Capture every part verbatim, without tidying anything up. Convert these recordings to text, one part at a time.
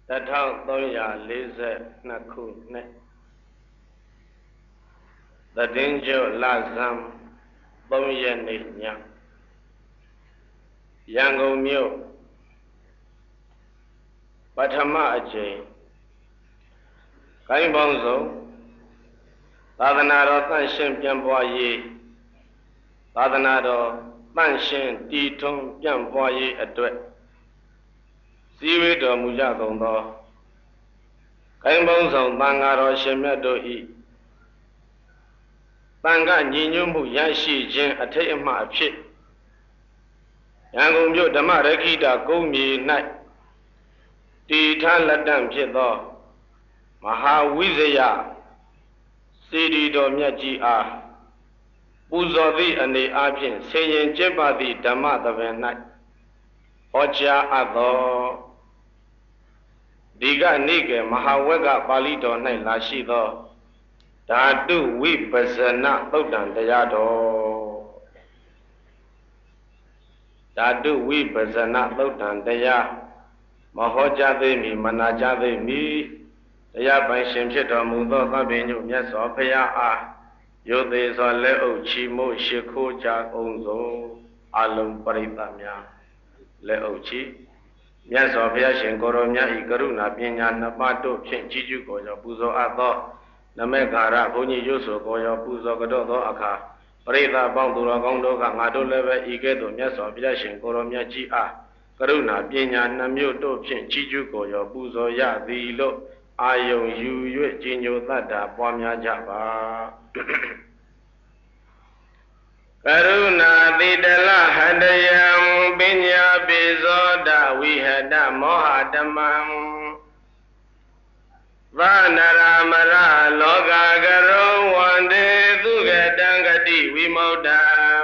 တစ်ထောင်သုံးရာလေးဆယ်နှစ်ခုနှစ်သတ္တင်းကျွလဇန်သုံးရက်နေ့ညရန်ကုန်မြို့ပထမအကြိမ်ကိုင်းပေါင်းစုံသာသနာတော်တန့်ရှင်းပြန့်ပွားရေးသာသနာတော်တန့်ရှင်းတည်ထွန်းပြန့်ပွားရေးအတွက်စည်းဝေးတော်မူကြကုန်သောကိုင်းပေါင်းစုံသံဃာတော်ရှင်မြတ်တို့ဤသံဃညီညွတ်မှုရရှိခြင်းအထိတ်အမှတ်အဖြစ်ရန်ကုန်မြို့ဓမ္မရခိတာကုန်းမြေ၌တည်ထားလက်တန့်ဖြစ်သောမဟာဝိဇယစေတီတော်မြတ်ကြီးအားပူဇော်သည့်အနေအားဖြင့်ဆင်ရင်ကျင့်ပသည့်ဓမ္မသဘင်၌ဟောကြားအပ်သောဒီကနေ့ကမဟာဝက်ကပါဠိတော်၌လာရှိသောဓာတုဝိပဇနသုတ်တံတရားတော်ဓာတုဝိပဇနသုတ်တံတရားမဟောကြားသေးမီမနာကြားသေးမီတရားပိုင်ရှင်ဖြစ်တော်မူသောသဗ္ဗညုမြတ်စွာဘုရားအားယုသေးစွာလက်အုပ်ချီးမို့ရှိခိုးကြအောင်သောအလုံးပရိသတ်များလက်အုပ်ချီးမြတ်စွာဘုရားရှင်ကိုရောမြတ်ဤကရုဏာပညာနှစ်ပါးတို့ဖြင့်ကြီးကျူးကိုရောပူဇော်အပ်သောနမေကာရဘုန်းကြီးရွတ်ဆိုကိုရောပူဇော်ကြသောအခါပရိသတ်ပေါင်းသူတော်ကောင်းတို့ကငါတို့လည်းပဲဤကဲ့သို့မြတ်စွာဘုရားရှင်ကိုရောမြတ်ကြီးအားကရုဏာပညာနှမျိုးတို့ဖြင့်ကြီးကျူးကိုရောပူဇော်ရသည်လို့အာယုံယူ၍ကြီးညိုတတ်တာပွားများကြပါကရုဏာတိတလဟတယံပညာပိဇောဒဝိဟတမောဟတမံသနရမရလောကကရောဝန္တေသူကတံဂတိဝိမု ṭ ံ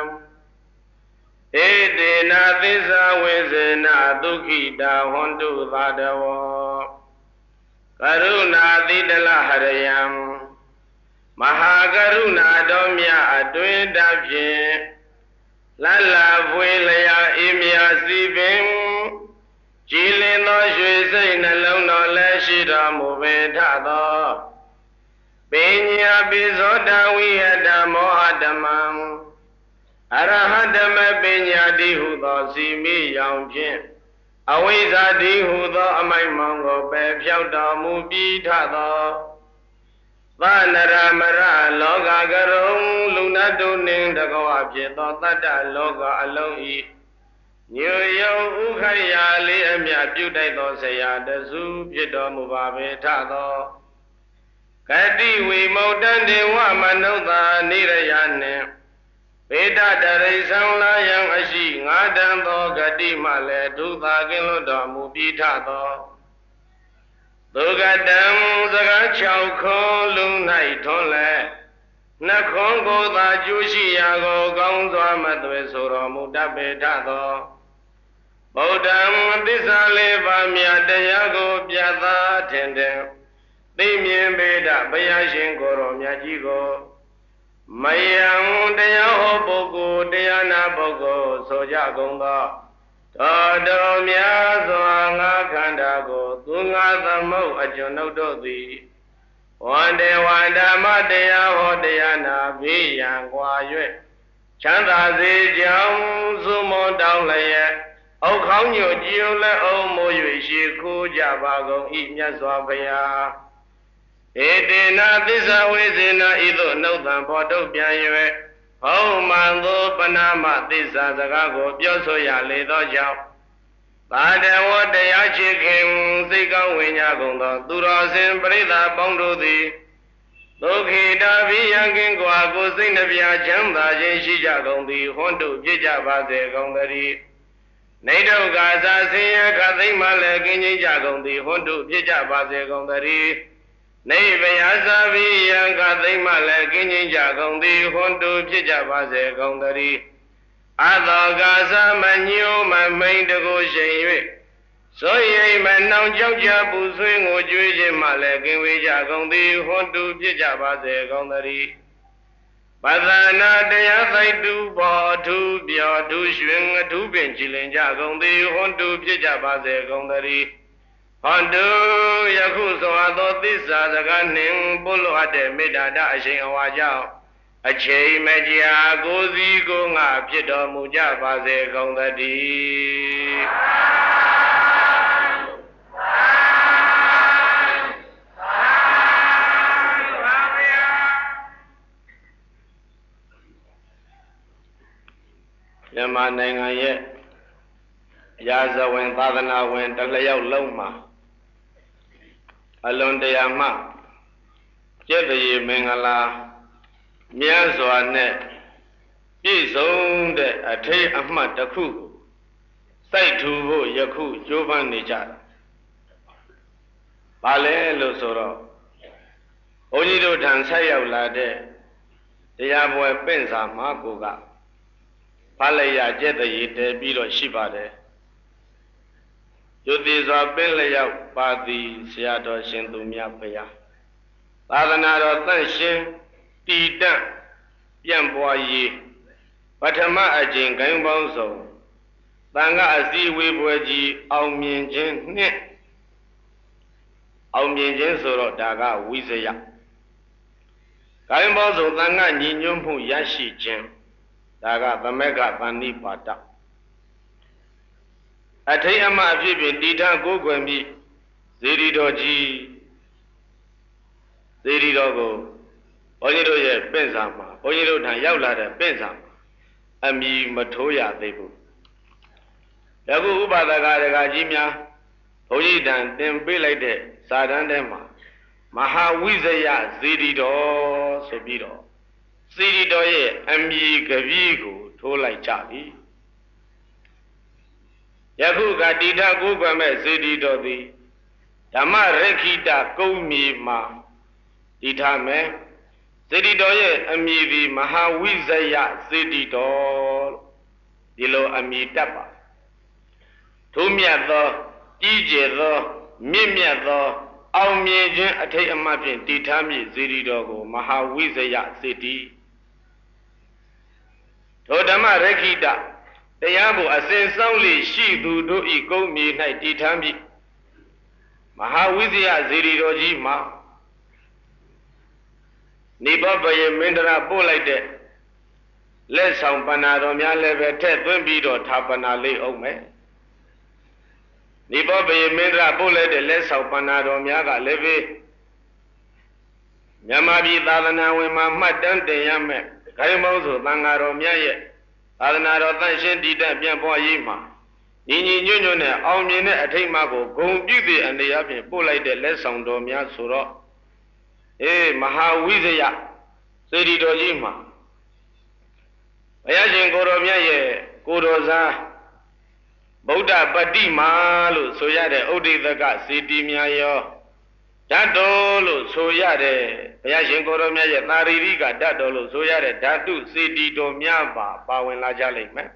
ဧတေနသစ္စာဝိဇေနဒုက္ခိတာဟွန်တုသာတဝောကရုဏာတိတလဟရယံမဟာကရုဏာတော်မြတ်အတွင်တဖြင့်လလဖွေလျာအေးမြစီပင်ကြည်လင်သောရွှေစိတ်နှလုံးတော်လည်းရှိတော်မူပေထသောပညာပိဇောတဝိဟတမောဟဓမ္မံအရဟတမပညာတိဟုသောစီမိရောင်ဖြင့်အဝိဇ္ဇာတိဟုသောအမိုက်မောင်ကိုပယ်ဖြောက်တော်မူပြီးထသောသနရမရလောကကရုံလူနတ်တို့နှင့်တကောဖြစ်သောတတ္တလောကအလုံးဤညွယုံဥခရာလေးအမြပြုတိုက်သောဆရာတစုဖြစ်တော်မူပါပေထသောကတိဝိမု ṭ ံဒေဝမနုဿာနိရယနှင့်ပေတတရိသံလာယံအရှိငါတံသောဂတိမှလည်းဒုသာကင်းလွတ်တော်မူပြီးထသောဒုက္ကတံစကား၆ခွန်လူ၌ထွန်းလဲနှခွန်ကိုသာကျိုးရှိရာကိုကောင်းစွာမသွေဆိုတော်မူတတ်ပေထသောဗုဒ္ဓံသစ္စာလေးပါးမြတ်တရားကိုပြသထင်တယ်သိမြင်ပေတဘုရားရှင်ကိုရောမြတ်ကြီးကိုမယံတရားဟောပုဂ္ဂိုလ်တရားနာပုဂ္ဂိုလ်ဆိုကြကုန်သောတော်တော်များစွာငါခန္ဓာကိုသူငါသမုတ်အကျွန်ုပ်တို့သည်ဝန္တေဝန္ဓမ္မတရားဟောတရားနာဘေးရန်ကွာ၍ချမ်းသာစေကြောင်းသုမွန်တောင်းလျက်အုတ်ခေါင်းညိုကြည်ုံလက်အုံမိုး၍ရှိခိုးကြပါကုန်၏မြတ်စွာဘုရားဧတေနသစ္စာဝိဇေနဤသို့နှုတ်သံပေါ်ထုတ်ပြန်၍ဟောမှန်သောပဏာမသစ္စာစကားကိုပြောဆိုရလေသောကြောင့်သာတဝတရားချစ်ခင်စိတ်ကောင်းဝင်ကြကုန်သောသူတော်စင်ပရိသတ်ပေါင်းတို့သည်ဒုက္ခိတာဘိယံကင်ကွာကိုစိတ်နှပြချမ်းသာခြင်းရှိကြကုန်သည်ဟွန်းတို့ပြည့်ကြပါစေကုန်သတည်းနေဒုက္ခသာဆင်းရဲခသိမ့်မှလည်းကင်းခြင်းကြကုန်သည်ဟွန်းတို့ပြည့်ကြပါစေကုန်သတည်းနေဗယသာဘိယံခသိမ့်မှလည်းကင်းခြင်းကြကုန်သည်ဟွန်းတို့ပြည့်ကြပါစေကုန်သတည်းအသောကာသမညိုမမိန်တကိုရှိန်၍ဆိုရိမ်မနှောင်ကြောက်ကြပူဆွေးငိုကြွေးခြင်းမှလည်းကင်းဝေးကြကုန်သည်ဟွန်းတူပြည့်ကြပါစေကုန်သတည်းပသနာတရားသိတုဘောအထူးပြောအထူးရွှင်အထူးပင်ကြည်လင်ကြကုန်သည်ဟွန်းတူပြည့်ကြပါစေကုန်သတည်းဟဟောတုယခုဆိုအပ်သောသစ္စာစကားနှင့်ပို့လိုအပ်တဲ့မေတ္တာတအရှိန်အဝါကြောင့်အချိန်မကြာကိုယ်စီကိုယ်ငါဖြစ်တော်မူကြပါစေကုန်သတည်းမြန်မာနိုင်ငံရဲ့ရာဇဝင်သာသနာဝင်တစ်လျောက်လုံးမှာအလွန်တရာမှကျက်တရေမင်္ဂလာမြတ်စွာနဲ့ပြည့်စုံတဲ့အထိတ်အမှတ်တစ်ခုကိုစိုက်ထူဖို့ယခုကြိုးပမ်းနေကြတာဘာလဲလို့ဆိုတော့ဘုန်းကြီးတို့ထံဆက်ရောက်လာတဲ့တရားပွဲပင့်စာမှာကိုကဖလိုက်ရကျက်တရေတည်ပြီးတော့ရှိပါတယ်ယုတိစွာပင်လျောက်ပါသည်ဆရာတော်ရှင်သူမြတ်ဘုရားသာသနာတော်သန့်ရှင်းတည်တံ့ပြန့်ပွားရေးပထမအကျင့်ဂိုင်းပေါင်းစုံသံဃာအစည်းအဝေးပွဲကြီးအောင်မြင်ခြင်းနှင့်အောင်မြင်ခြင်းဆိုတော့ဒါကဝိဇယဂိုင်းပေါင်းစုံသံဃာညီညွတ်မှုရရှိခြင်းဒါကသမက္ကပဏိပါဒအထိတ်အမှအဖြစ်ဖြင့်တည်ထားကိုးကွယ်မိဇေဒီတော်ကြီးဇေဒီတော်ကိုဘုန်းကြီးတို့ရဲ့ပင့်စာမှာဘုန်းကြီးတို့ထံရောက်လာတဲ့ပင့်စာမှာအမည်မထိုးရသေးဘူးယခုဥပဒကဒကာကြီးများဘုန်းကြီးထံတင်ပေးလိုက်တဲ့စာတမ်းထဲမှာမဟာဝိဇယဇေဒီတော်ဆိုပြီးတော့ဇေဒီတော်ရဲ့အမည်ကပီးကိုထိုးလိုက်ကြပြီယခုကတိထကိုးကွယ်မဲ့ဇေဒီတော်သည်ဓမ္မရခိတကုံမြေမှာတိထမယ်ဇေဒီတော်ရဲ့အမည်သည်မဟာဝိဇယဇေဒီတော်ဒီလိုအမည်တက်ပါထိုးမြတ်သောကြီးကျယ်သောမြင့်မြတ်သောအောင်မြင်ခြင်းအထိတ်အမှတ်ဖြင့်တိထမည်ဇေဒီတော်ကိုမဟာဝိဇယဇေဒီထိုဓမ္မရခိတတရားကိုအစဉ်စောင့်လေရှိသူတို့ဤကုန်းမြေ၌တည်ထမ်းပြီးမဟာဝိဇယဇေဒီတော်ကြီးမှာနိဗ္ဗာန်ဘယမင်းတရာပို့လိုက်တဲ့လက်ဆောင်ပဏ္ဏတော်များလည်းပဲထည့်သွင်းပြီးတော့ဌာပနာလေးအောင်မယ်နိဗ္ဗာန်ဘယမင်းတရာပို့လိုက်တဲ့လက်ဆောင်ပဏ္ဏတော်များကလည်းပဲမြန်မာပြည်သာသနာဝင်မှာမှတ်တမ်းတင်ရမယ်ဂိုင်းမောင်းဆိုသံဃာတော်များရဲ့သာသနာတော်သန့်ရှင်းတည်တံ့ပြန့်ပွားရေးမှာညီညီညွတ်ညွတ်နဲ့အောင်မြင်တဲ့အထိတ်အမှတ်ကိုဂုဏ်ပြုသည့်အနေအချင်းပို့လိုက်တဲ့လက်ဆောင်တော်များဆိုတော့အေးမဟာဝိဇယစေတီတော်ကြီးမှာဘုရားရှင်ကိုတော်မြတ်ရဲ့ကိုတော်စားဗုဒ္ဓပတ္တိမာလို့ဆိုရတဲ့ဥဒိသကစေတီများရောဓာတ်တော်လို့ဆိုရတဲ့ဘုရားရှင်ကိုတော်မြတ်ရဲ့သာရိရိကဓာတ်တော်လို့ဆိုရတဲ့ဓာတုစေတီတော်များပါပါဝင်လာကြလိမ့်မယ်။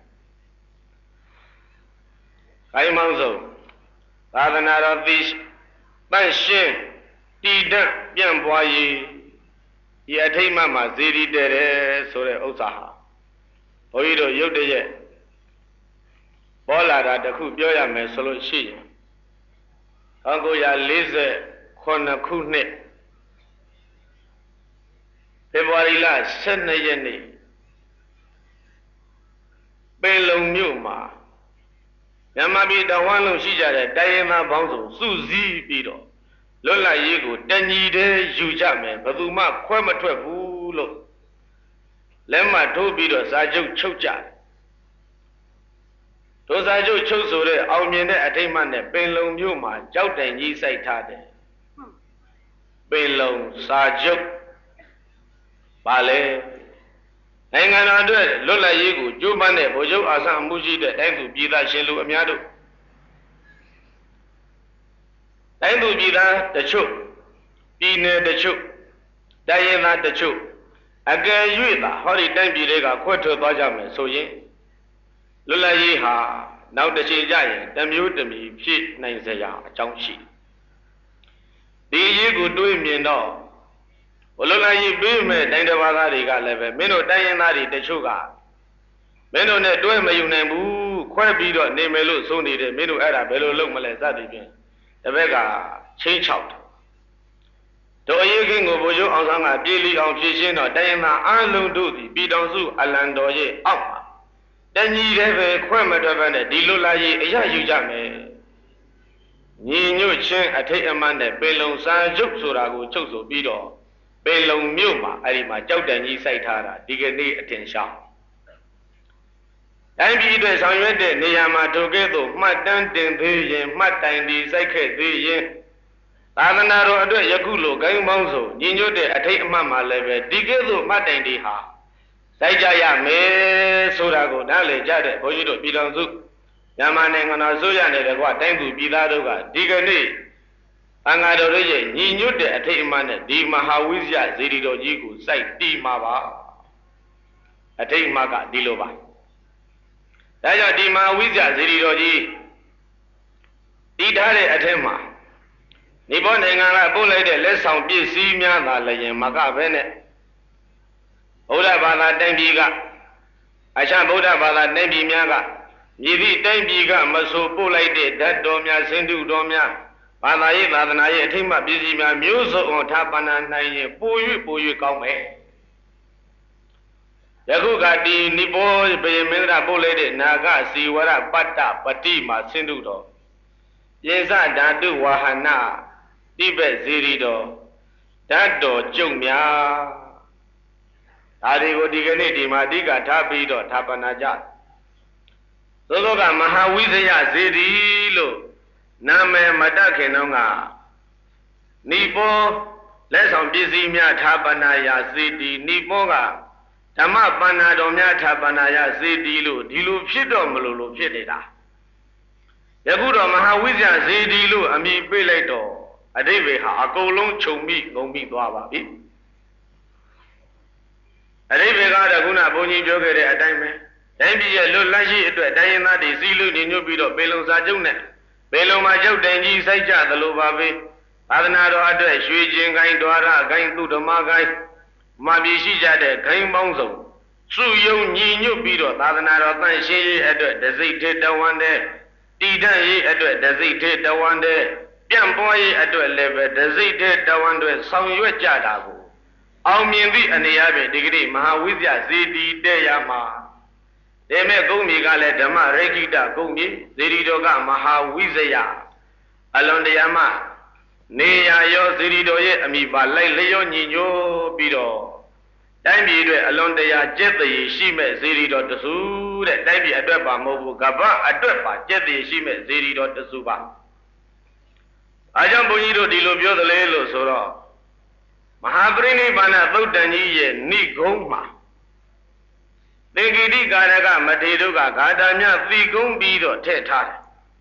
ခိုင်မောင်းဆုံးသာသနာတော်သိတန့်ရှင်းတည်တံ့ပြန့်ပွားရေးဒီအထိတ်မှမှာဇေဒီတဲ့တယ်ဆိုတဲ့ဥစ္စာဟာဘုန်းကြီးတို့ရုပ်တရက်ပေါ်လာတာတခုပြောရမယ်ဆိုလို့ရှိရင်၁၉၄ခုနှစ်ဖေဖော်ဝါရီလ၁၂ရက်နေ့ပင်လုံမြို့မှာမြန်မာပြည်တဝန်းလုံးရှိကြတဲ့တိုင်းရင်းသားပေါင်းစုံစုစည်းပြီးတော့လွတ်လပ်ရေးကိုတညီတည်းယူကြမယ်ဘယ်သူမှခွဲမထွက်ဘူးလို့လက်မှတ်ထိုးပြီးတော့စာချုပ်ချုပ်ကြတယ်ဒုစာချုပ်ချုပ်ဆိုတဲ့အောင်မြင်တဲ့အထိတ်မှနဲ့ပင်လုံမြို့မှာကြောက်တိုင်ကြီးစိုက်ထားတယ်ပင်လုံစာချုပ်ပါလေနိုင်ငံတော်အတွက်လွတ်လပ်ရေးကိုကြိုးပမ်းတဲ့ဗိုလ်ချုပ်အာဆန်းအမှုရှိတဲ့တိုင်းသူပြည်သားရှင်လူအများတို့တိုင်းသူပြည်သားတချို့ပြည်နယ်တချို့တိုင်းရင်းသားတချို့အကယ်၍သာဟောဒီတိုင်းပြည်တွေကခွဲထွက်သွားကြမယ်ဆိုရင်လွတ်လပ်ရေးဟာနောက်တစ်ချိန်ကျရင်တမျိုးတမီဖြစ်နိုင်စရာအကြောင်းရှိဒီရေးကိုတွေးမြင်တော့ဘလွတ်လပ်ရေးပေးမဲ့တိုင်းတစ်ပါးသားတွေကလည်းပဲမင်းတို့တိုင်းရင်းသားတွေတချို့ကမင်းတို့နဲ့တွဲမယူနိုင်ဘူးခွဲပြီးတော့နေမယ်လို့ဆိုနေတယ်မင်းတို့အဲ့ဒါဘယ်လိုလုပ်မလဲစသည်ဖြင့်တ Rebecca, change out. To a year ago, Bojo Onsanga, Billy on Fishin or Diana, Arlung Duty, Bidonzu, Alandoye, up. Then ye have a quamet of an Dilula, Yajame. Ni knew Chen, I take a man that Belong San Juxurago, Choso Bido, Belong Muma, Arima, Jordan, Ye Saitara, Dignity attention. And be the San Niyama together, Matan, Vision, Matan, the Psyche, Vision. Amanaro, Yagulo, Gang Monzo, Nino de Atate Mama level, Digezo, Matan Diha. Sajaya me Surago, Dale, Jade, Bojudo, Bidonzu, Yamanang on Azuya, and what time to be that over, Digani. Angadore, Nino de Atate Man, Di Mahawizia, Zerido Jigu, Sai, Di Mava. Atate Maga, Diloba. Daya Di Mahawizia, Zerido Ji. Idare Atema. Nippon Engala Bullet, let's sound be see me and Maga Bene. Oda Bala Dembiga. I shall Boda Bala Dembi Miaga. Yivi Dembiga, Maso Bullet, that Domia, Sendu Domia. Bala Eva, and I think my busy man, Muso on Tapana, Naye, Puyu, Puyu, come here. Yakuga di Nipo, Bayamera Bullet, Naga, see what I Bata, Patima, Sendudo. Yes, I don't do Wahana. Tibet Zirido, that do Jumia. Adigo Diganiti, Madiga, Tabido, Tapanaja. Soga Mahawizaya Zirilo, Name Madakenonga. Nipo, less on busy mia Tabanaya Zidi, Nipoga, Tama Panadomia Tabanaya Zidilu, Dilu Pidom Lulu Pidida. Yabudo Mahawizya Zidilu, Ami Pilato. A day we have a colon to me, no me, Baba. A day we got a guna bony joker at a time. Then be a little lazy to a Diana, the Zilu, the new bit of Belon Sajuna. Belon Majo, Denji, Saja, the Lobabe. Adanado address, Shuijin, Gain Dora, Gain to the Magai. Mabi Shija, Gain Bonzo. Su young new bit of Adanado, Tanshi, the Z the one there. Tida, the Z the one there. Young boy at a level, the Z did the one to some you at Jadago. I'll mean the and the Abbey degree, Mahawizya, Z D, Deyama. They may go me, Gale, Dama, Rekita, Gumi, Ziridoga, Mahawizya. Along the Yama. Nea, yo, Ziridoye, Amiba, Leo, Nino, Bido. Dime along the Jetty, she met Zirido to Su, that Dime Adoba, Mobu, Gaba, Adoba, Jetty, she met Zirido to Suba. I don't believe the Lobio the Lelo Sora. Mahabrini Bana Bodani, Ni Goma. Negidi Garaga, Matedoga, Gadamia, Vigum Bido, Teta.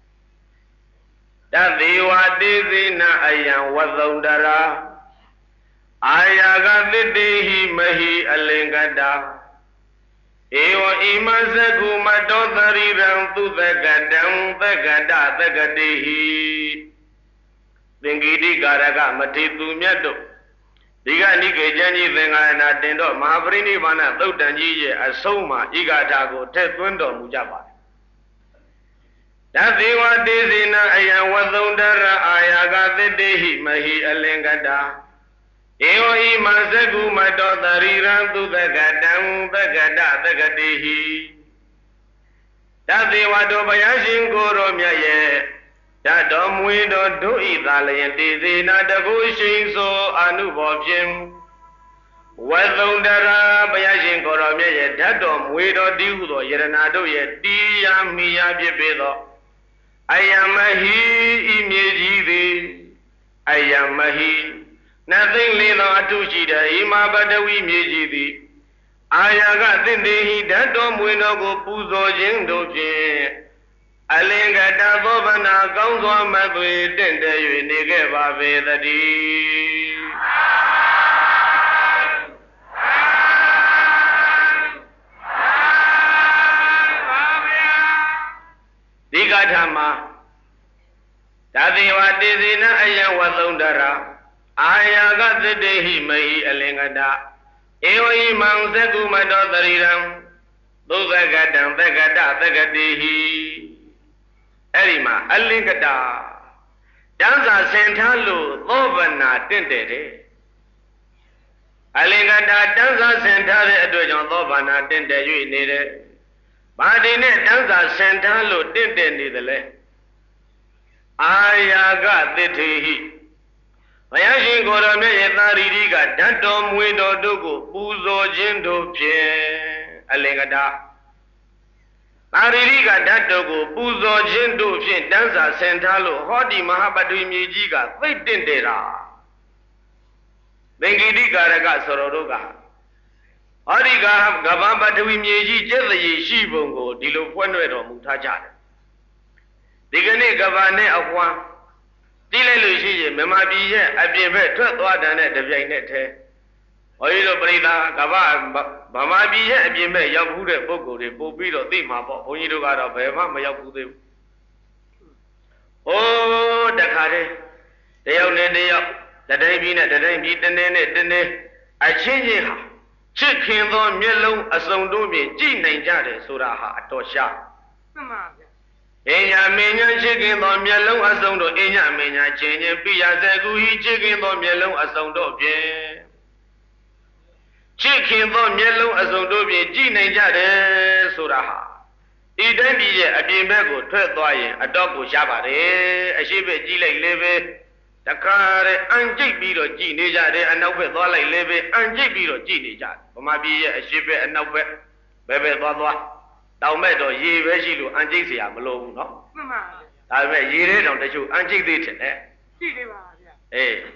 That they were dizzy na ayam Wazondara. Ayaga the day Mahi Alengada. Eo Imazagu Madozari round to the Gadam, the Gada, the Gadehi. Dingidi Garaga, Matitu Miado. Diga Nike Jani, then I not did not Mahabrini Vana, Lodanji, Asoma, Igatago, Tetwendo, Mujaba. That they were days in Aya Wazondara, Ayaga the Dehi, Mahi Alengada. Eo Mazagu, my daughter, ran to the Gadam, the Gada, the Gadehi. That they were Dobayashin Goromia. That dumb we don't do either, and dizzy not the bushing so Anubobjim. Well, there are Bayashin Goromia, that dumb we don't do, Yeranado yet, Dia Mia Bibedo. I am a he, Imiji, I am a he. Nothing little to Chida, Ima Badawi Miji. I got the day that dumb we no go Puzo Jindoje. Alinga Dabovana goes on my way, then there you nigga Babe the D. Digatama Tadiwa Dizina Aya Wazondara. I got the day he may Alingada. Eoi Manzagu, my daughter Iram. Those I got down, they got that, they got the he. Erima, Alingada. တန်းစာဆင်ထားလို့သောဗနာတင့်တယ်တဲ့အလင်္ကတာတန်းစာဆင်ထားတဲ့အတွက်ကြောင့်သောဗနာတင့်တယ်၍နေတယ်ဘာဒီနဲ့တန်းစာဆင်ထားလို့တင့်တယ်နေတယ်လဲအာယာကသစ္ထေဟိဘုရားရှင်ကိုယ်တော်မြတ်ရဲ့သာရီတိကဓာတ်တော်မွေတော်တို့ကိုပူဇော်ခြင်းတို့ဖြင့်အလင်္ကတာသာရီတိကဓာတ်တော်ကိုပူဇော်ခြင်းတို့ဖြင့်တန်းစာဆင်ထားလို့ဟောဒီမဟာပတ္တိမြေကြီးကသိတ်တင့်တယ်တာသင်္ကိတိကာရကဆိုတော်တို့ကဟောဒီကကဗ္ဗပတ္တိမြေကြီးကျက်သရေရှိပုံကိုဒီလိုဖွင့်ရွက်တော်မူထားကြတယ်ဒီကနေ့ကဗ္ဗနဲ့အပွားတိလိုက်လို့ရှိရင်မြမပြည်ရဲ့အပြင်ဘက်ထွက်သွားတဲ့တပြိုင်နက်တည်းဘုန်းကြီးတို့ပြိဿကဗ္ဗဗမာပြည်ရဲ့အပြင်ဘက်ရောက်ဘူးတဲ့ပုဂ္ဂိုလ်တွေပို့ပြီးတော့သိမှာပေါ့ဘုန်းကြီးတို့ကတော့ဘယ်မှမရောက်ဘူးသေးဘူး။အိုးတခါတည်းတယောက်နဲ့တယောက်တတိုင်းပြည်နဲ့တတိုင်းပြည်တနေ့နဲ့တနေ့အချင်းချင်းဟာချစ်ခင်သောမျက်လုံးအစုံတို့ဖြင့်ကြည်နိုင်ကြတယ်ဆိုတာဟာအတော်ရှားမှန်ပါဗျာအင်းညာမင်းညာချစ်ခင်သောမျက်လုံးအစုံတို့အင်းညာမင်းညာချင်းချင်းပြရစေကူဟိချစ်ခင်သောမျက်လုံးအစုံတို့ဖြင့်ချစ်ခင်သောမျက်လုံးအစုံတို့ဖြင့်ကြည်နိုင်ကြတယ်ဆိုတာဟာဒီတိုင်းပြည်ရဲ့အပြင်ဘက်ကိုထွက်သွားရင်အတော့ကိုရှားပါတယ်အရှိဘက်ကြည့်လိုက်လေပဲတခါတဲ့အန်ကျိတ်ပြီးတော့ကြည်နေကြတယ်အနောက်ဘက်သွားလိုက်လေပဲအန်ကျိတ်ပြီးတော့ကြည်နေကြတယ်ဗမာပြည်ရဲ့အရှိဘက်အနောက်ဘက်ဘယ်ဘက်သွားသွားတောင်မဲ့တော့ရေပဲရှိလို့အန်ကျိတ်เสียမလို့ဘူးเนาะမှန်ပါဒါပေမဲ့ရေထဲတောင်တချို့အန်ကျိတ်သေးတယ်နဲ့ရှိနေပါဗျာအေး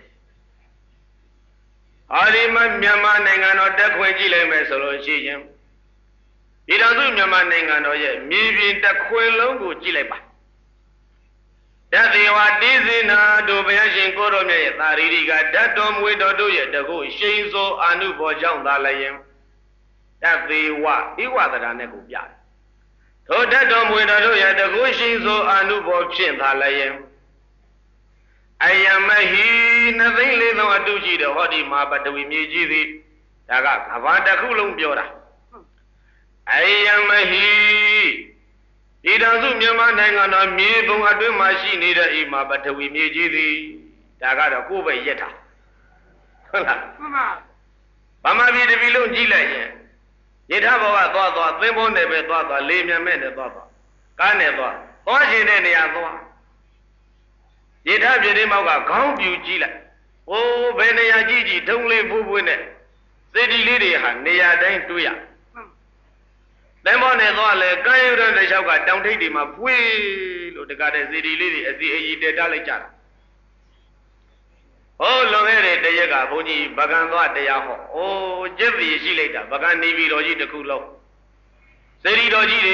အာဒီမမြန်မာနိုင်ငံတော်တက်ခွင်ကြည့်လိုက်မယ်ဆိုလို့ရှိရင်ဒီတော်စုမြန်မာနိုင်ငံတော်ရဲ့မြေပြင်တက်ခွင်လုံးကိုကြည့်လိုက်ပါတသေဝတိဇိနာတို့ဘုရားရှင်ကိုတော်မြတ်ရဲ့သာရီတိကဓာတ်တော်မွေတော်တို့ရဲ့တကုရှိန်စောအာနုဘောကြောင့်သာလျင်တသေဝဣဝတရာနဲ့ကိုပြတယ်ထိုဓာတ်တော်မွေတော်တို့ရဲ့တကုရှိန်စောအာနုဘောဖြင့်သာလျင်အယမဟိနှစ်သိန်းလေးသောအတုရှိတဲ့ဟောဒီမှာပတဝီမြေကြီးသည်ဒါကကဘာတစ်ခုလုံးပြောတာအယမဟိဒီတော်စုမြန်မာနိုင်ငံတော်မြေပုံအတွင်းမှာရှိနေတဲ့အိမ်မှာပထဝီမြေကြီးသည်ဒါကတော့ကိုယ်ပဲရက်တာဟုတ်လားမှန်ပါဗမာပြည်တပြည်လုံးကြည့်လိုက်ရင်ရထဘောကသွားသွားသင်္ဘောနဲ့ပဲသွားသွားလေမြန်မဲ့နဲ့သွားသွားကားနဲ့သွားသွားရှင်တဲ့နေရာသွားရထပြည်တိမောက်ကခေါင်းပြူကြည့်လိုက်အိုးဘယ်နေရာကြည့်ကြည့်ထုံးလေးဖိုးဖွေးနဲ့စေတီလေးတွေဟာနေရာတိုင်းတွေ့ရသင်္ဘောနဲ့သွားလဲကမ်းရိုးတန်းတစ်လျှောက်ကတောင်ထိပ်တွေမှာဖွေးလို့တကားတဲ့စီဒီလေးတွေအစီအကြီးတက်ထားလိုက်ကြတာဟောလွန်ခဲ့တဲ့တရက်ကဘုန်းကြီးဗကံသွားတရားဟောအိုးကျက်စီရှိလိုက်တာဗကံနေပြည်တော်ကြီးတစ်ခုလုံးစီဒီတော်ကြီးတွေ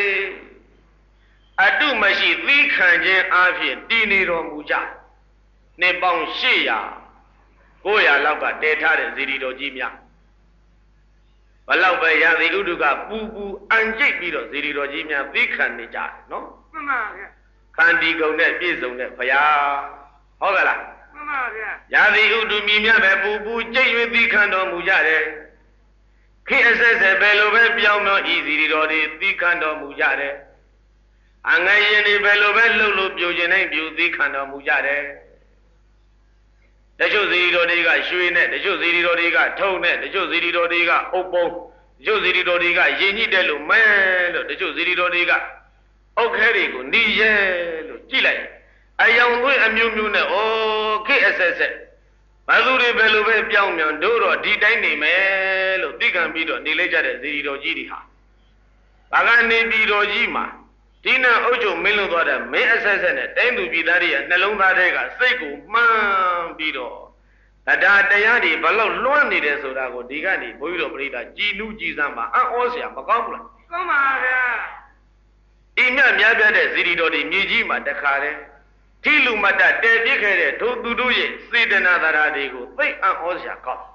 အတုမရှိသီးခံခြင်းအပြင်တည်နေတော်မူကြနှစ်ပေါင်းရှစ်ရာကိုးရာလောက်ကတည်ထားတဲ့စီဒီတော်ကြီးများဘလောက်ပဲရာသီဥတုကပူပူအန်ကျိတ်ပြီးတော့ဇီရီတော်ကြီးများသိခံနေကြတယ်နော်မှန်ပါဗျာခန္တီကုံနဲ့ပြည့်စုံတဲ့ဘုရားဟုတ်ကလားမှန်ပါဗျာရာသီဥတုမြည်မြပဲပူပူကျိတ်၍သိခံတော်မူကြတယ်ခေအဆက်ဆက်ဘယ်လိုပဲပြောင်းပြောင်းဤဇီရီတော်တွေသိခံတော်မူကြတယ်အငယ်ရင်တွေဘယ်လိုပဲလှုပ်လို့ပြိုခြင်းတိုင်းပြိုသိခံတော်မူကြတယ်တချို့ဇီရီတော်တွေကရွှေနဲ့တချို့ဇီရီတော်တွေကထုံနဲ့တချို့ဇီရီတော်တွေကအုပ်ပုံးတချို့ဇီရီတော်တွေကရင်ညှိတဲ့လို့မဲလို့တချို့ဇီရီတော်တွေကအုတ်ခဲတွေကိုหนีရဲလို့ကြည့်လိုက်အယောင်သွေးအမျိုးမျိုးနဲ့ဩခေအဆက်ဆက်ဘသူတွေဘယ်လိုပဲပြောင်းပြောင်းတို့တော့ဒီတိုင်းနေမယ်လို့သိခံပြီးတော့နေလိုက်ကြတဲ့ဇီရီတော်ကြီးတွေဟာဘာကနေပြည်တော်ကြီးမှာဒီနံအုပ်ချုပ်မင်းလုံးသွားတဲ့မင်းအဆက်ဆက်နဲ့တိုင်းသူပြည်သားတွေရဲ့နှလုံးသားတွေကစိတ်ကိုမှန်းပြီးတော့တရားတရားတွေဘလောက်လွှမ်းနေတယ်ဆိုတာကိုဒီကနေဘုန်းကြီးတို့ပြိဿကြည်နူးကြည်စမ်းပါအံ့ဩစရာမကောင်းဘူးလားကောင်းပါဗျာအိမြများပြတဲ့ဇီရီတော်တွေမြေကြီးမှာတခါတည်းထိလူမတ်တတဲပြစ်ခဲ့တဲ့ဒုသူတို့ရဲ့စေတနာတရားတွေကိုသိအံ့ဩစရာကောင်း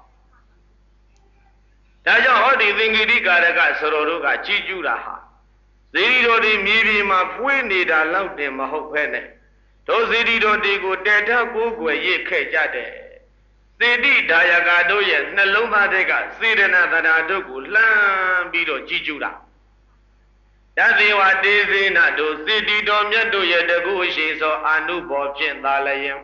ဒါကြောင့်ဟောဒီသင်္ကေတိကာရကဆရာတို့ကကြီးကျူးတာဟာဇီရီတော်တွေမြေပြင်မှာဖွေးနေတာလောက်တင်မဟုတ်ဖဲနဲ့တို့ဇီရီတော်တွေကိုတဲထကိုးကွယ်ရစ်ခဲ့ကြတဲ့သေတိဒါယကာတို့ရဲ့နှလုံးသားတွေကစေတနာတရားတို့ကိုလှမ်းပြီးတော့ကြည်ကျူးတာဒါ Tadiwa Dizina do Sidi Domyato Yadagushi so Anubo Chindalayam.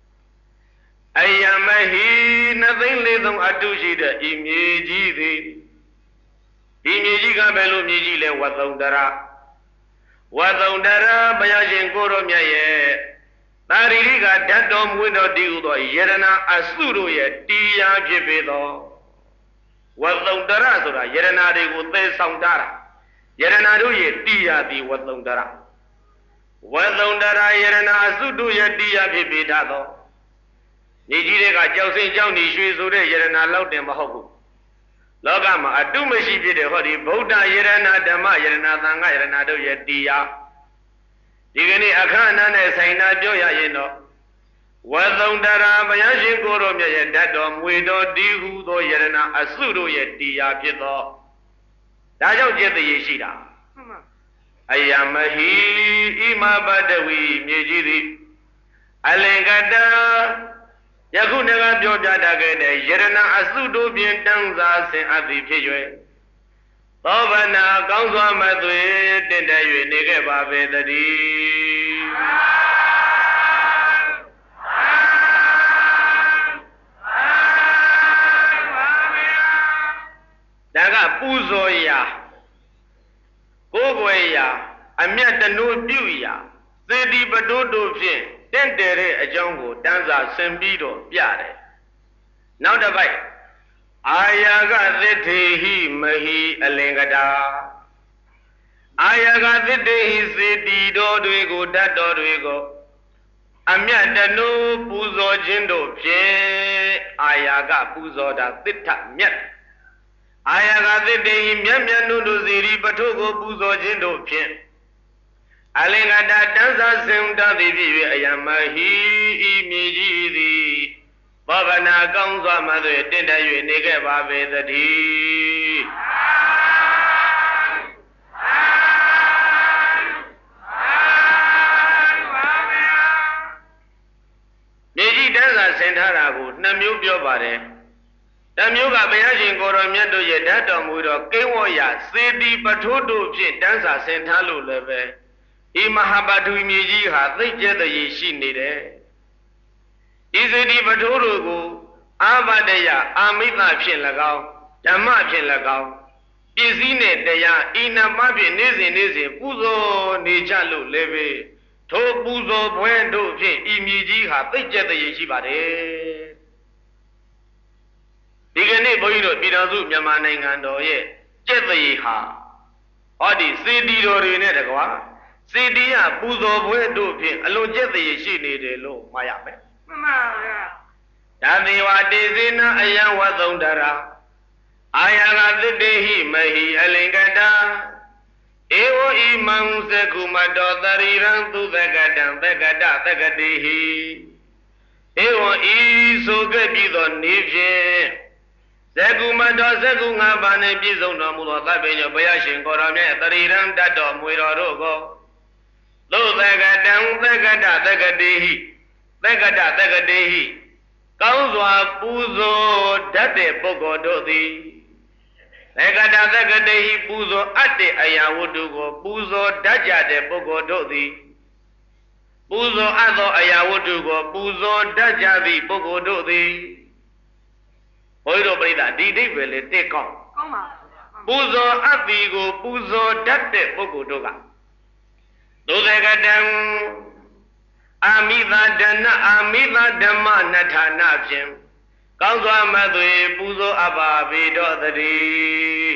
Ayamahi, nothing less than Atushi the Imiji. Imiji Gabelu Mijile Watondara. Watondara Bayashin Koromya. Taririga Dadom Window Diudo, Yerana Asuru ye, Tia Jibido. Watondara Sura, Yerana de Wote Soundara. Yerana do ye, Tia di Watondara. Watondara Yerana Asudu ye, Tia Jibidado. Nijirega Josin Johnny Shuizure Yerana Loudem Mahoku. Logama, a Dumashi did a hobby, Boda Yerana Dama Yerana Zanga Yerana do ye, Tia. Digani Akana Saina Joya Yeno. Wazondara Bayashin Goromya Dadom, Widow Dihu do Yerana Asuru ye, Tia Pido. Dajo Jet the Yeshida. Ayamahi Ima Badawi Mujiri Alengada. Yakunaga Joja Dagade, Yerana Asudo bien Danza Saint Adi Pijwe. Bovana Ganswa Madwe, Denda Yu Negeba Vedadi. Daga Puzoya, Gogoya, Amiata no Buya, Sidi Badodo Pin. Tendere a jungle, danza, sembido, piare. Now the bite. Ayaga the day he mahi alengada. Ayaga the day he said, Dido duego, that doduego. Amiata no puzo jindo, pie. Ayaga puzo da thita miat. Ayaga the day he miamia no ziri, batogo puzo jindo, pie. Alengada danza senda vivi ayamahi imiji Bavana Ganswa Mother Denda Yu Negeba Vedadi. Niji danza sendarago, Namu Biobare. Namuga Bayashin Goromyato Yedato Mudo, Kewoya, Sidi Batodo Pit, danza sentalu leve. Imahabatu Miji ha, they jet the Yeshi needed. Is it even Torugo? Abadaya, Amita Chinlagao, Yama Chinlagao. Is in it, they are in a mabi nizi nizi, Puzo, Nijalu leve, To Puzo, Buendo, Imiji ha, they jet the Yeshi bade. Digani Boyro, Bidazu, Yamanangando, ye, jet the Yeha. Odi, Sidi or in it. Sidia, Puzo, Buendo, alone jet the Yeshi needed low, Mayame. Tadiwa Dizina, Aya Wazondara. Ayaga the day he mahi alengada. Ewo Imam Sekumado, the Riran to the Gadan, the Gada, the Gadihi. Ewo Iso Gabido Nivje. Segumado Segunga Bane Bizona Mulotabino Bayashin Korame, the Riran Dado Muirogo. Lo the Gadan, the Gada, the Gadihi. The Gada, the Gadihi. Kauzwa Puzo Date Bogododi. Negada the Gadahi Puzo Ate Ayawudugo, Puzo Daja de Bogododi. Puzo Ado Ayawudugo, Puzo Daja di Bogododi. Oiro Brida, Didi Vele take on. Puzo Abigo, Puzo Date Bogodoga. Do the Gadam. Amida Dana Amida Dama Natana Jim. Kauzwa Madwe Puzo Abba Vido the Day.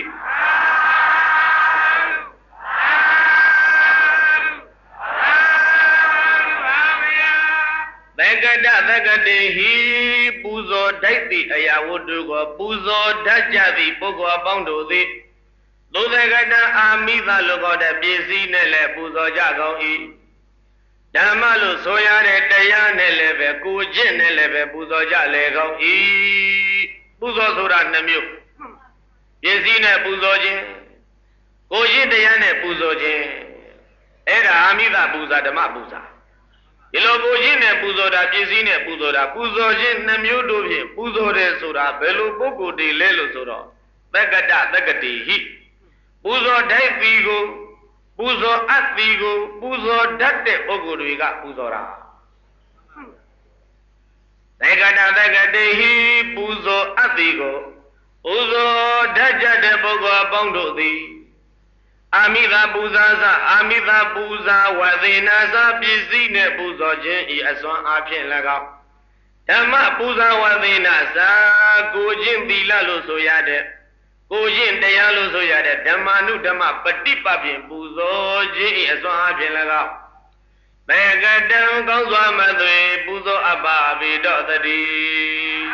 Begada Begade he Puzo Daiti Ayawudugo Puzo Dajavi Pogo Abondo the Lugada Amida Logoda Busy Nele Puzo Jago E. Damalu soya de Dayane leve, Kujin leve, Buzoja lego, E. Buzo Sura Namu. Yezine Buzojin. Kujin Dayane Buzojin. Era Amida Buza de Mabuza. Ilogojin Buzoda, Jizine Buzoda, Buzojin Namu Duvi, Buzo de Sura, Belu Boku de Lelo Sura. Begada, Begadi, he. Buzo Daifigo. ပူဇော်အပ်သည်ကိုပူဇော်တတ်တဲ့ပုဂ္ဂိုလ်တွေကပူဇော်တာသေကတသေကတိဟိပူဇော်အပ်သည်ကိုပူဇော်တတ်ကြတဲ့ပုဂ္ဂိုလ်အပေါင်းတို့သည်အာမိသာပူဇာစအာမိသာပူဇာဝသေနာစပစ္စည်းနဲ့ပူဇော်ခြင်းဤအစွမ်းအားဖြင့်၎င်းဓမ္မပူဇာဝသေနာစကိုခြင်းသီလလို့ဆိုရတဲ့ကိုခြင်းတရားလို့ဆိုရတဲ့ဓမ္မာနုဓမ္မပฏิပတ်ဖြင့်ပူဇော်ခြင်းဤအစွမ်းအားဖြင့်၎င်းဘေကတံကောင်းစွာမသွေပူဇော်အပ်ပါပေတော့တည်း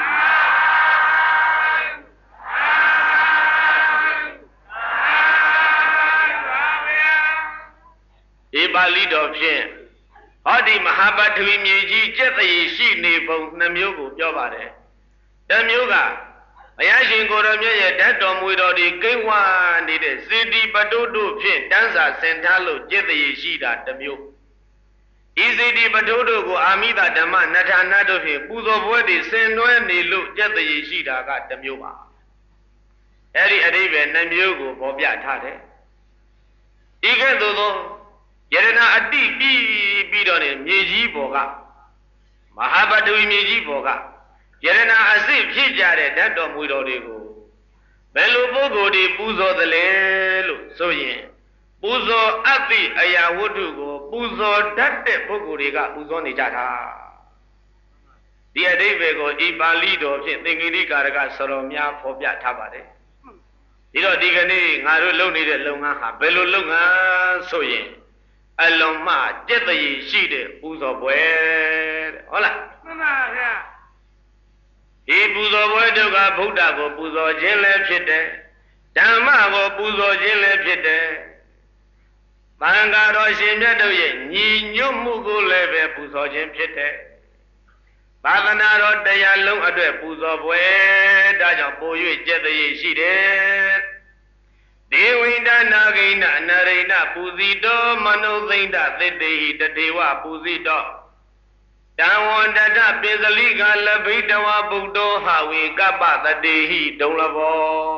ဒီပါဠိတော်ဖြင့်ဟောဒီမဟာပထဝီမြေကြီးကျက်သေးရှိနေပုံနှမျိုးကိုပြောပါတယ်။တစ်မျိုးကဘုရားရှင်ကိုယ်တော်မြတ်ရဲ့ဓာတ်တော်မူတော်ဒီကိန်းဝါနေတဲ့စေတီပတုတို့ဖြင့်တန်းစာဆင်ထားလို့ကျက်သေးရှိတာတစ်မျိုး။ဤစေတီပတုတို့ကိုအာမိတဓမ္မနထာနာတို့ဖြင့်ပူဇော်ပွဲတွေဆင်နွှဲနေလို့ကျက်သေးရှိတာကတစ်မျိုးပါ။အဲ့ဒီအဓိပ္ပာယ်နှမျိုးကိုပေါ်ပြထားတယ်။ဤကဲ့သို့သောယရနာအတိပြီးပြီးတော့နေမြေကြီးပေါ်ကမဟာပထဝီမြေကြီးပေါ်ကယရနာအစစ်ဖြစ်ကြတဲ့ဓာတ်တော်မူတော်တွေကိုဘယ်လိုပုဂ္ဂိုလ်တွေပူဇော်သလဲလို့ဆိုရင်ပူဇော်အပ်သည့်အရာဝတ္ထုကိုပူဇော်တတ်တဲ့ပုဂ္ဂိုလ်တွေကပူဇော်နေကြတာဒီအဓိပ္ပာယ်ကိုဤပါဠိတော်ဖြင့်သင်္ကေတိကာရကဆရာများဖော်ပြထားပါတယ်ဒီတော့ဒီကနေ့ငါတို့လုပ်နေတဲ့လုပ်ငန်းဟာဘယ်လိုလုပ်ငန်းဆိုရင်အလုံးမကျက်တည်ရှိတဲ့ပူဇော်ပွဲတဲ့ဟုတ်လားမှန်ပါဗျာဒီပူဇော်ပွဲတို့ကဗုဒ္ဓကိုပူဇော်ခြင်းလည်းဖြစ်တယ်ဓမ္မကိုပူဇော်ခြင်းလည်းဖြစ်တယ်သံဃာတော်ရှင်မြတ်တို့ရဲ့ညီညွတ်မှုကိုလည်းပဲပူဇော်ခြင်းဖြစ်တယ်သာသနာတော်တရားလုံးအတွက်ပူဇော်ပွဲဒါကြောင့်ပို၍ကျက်တည်ရှိတယ်ဒေဝိန္ဒနာဂိဏနရိဏပူဇိတောမနုသိန္ဒသစ်တေဟိတတေဝပူဇိတောတံဝန္တတပိစလိကလဘိတဝဗုဒ္ဓောဟဝေကပ္ပတတေဟိဒုံလဘော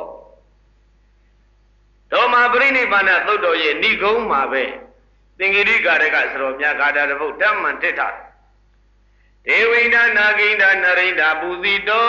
ဒေါမပရိနိဗ္ဗာန်သုတ်တော်ရဲ့ဏိဂုံးမှာပဲသင်္ကေတိကာရကစရောမြတ်ဂါထာတပုတ်ဓမ္မံတစ်ထဒေဝိန္ဒနာဂိဏနရိဏပူဇိတော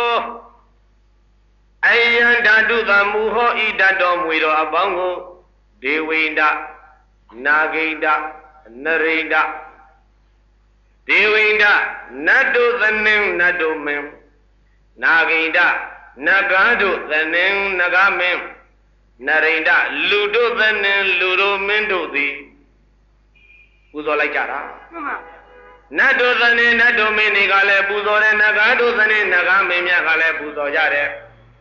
အယံဓာတုသမူဟောဤတတော်မူတော်အပေါင်းကိုဒေဝိန္ဒနာဂိန္ဒနရိန္ဒဒေဝိန္ဒနတ်တို့သနှင်းနတ်တို့မင်းနာဂိန္ဒနဂါတို့သနှင်းနဂါမင်းနရိန္ဒလူတို့သနှင်းလူတို့မင်းတို့သည်ပူဇော်လိုက်ကြတာမှန်ပါနတ်တို့သနှင်းနတ်တို့မင်းတွေကလည်းပူဇော်တယ်နဂါတို့သနှင်းနဂါမင်းများကလည်းပူဇော်ကြတယ်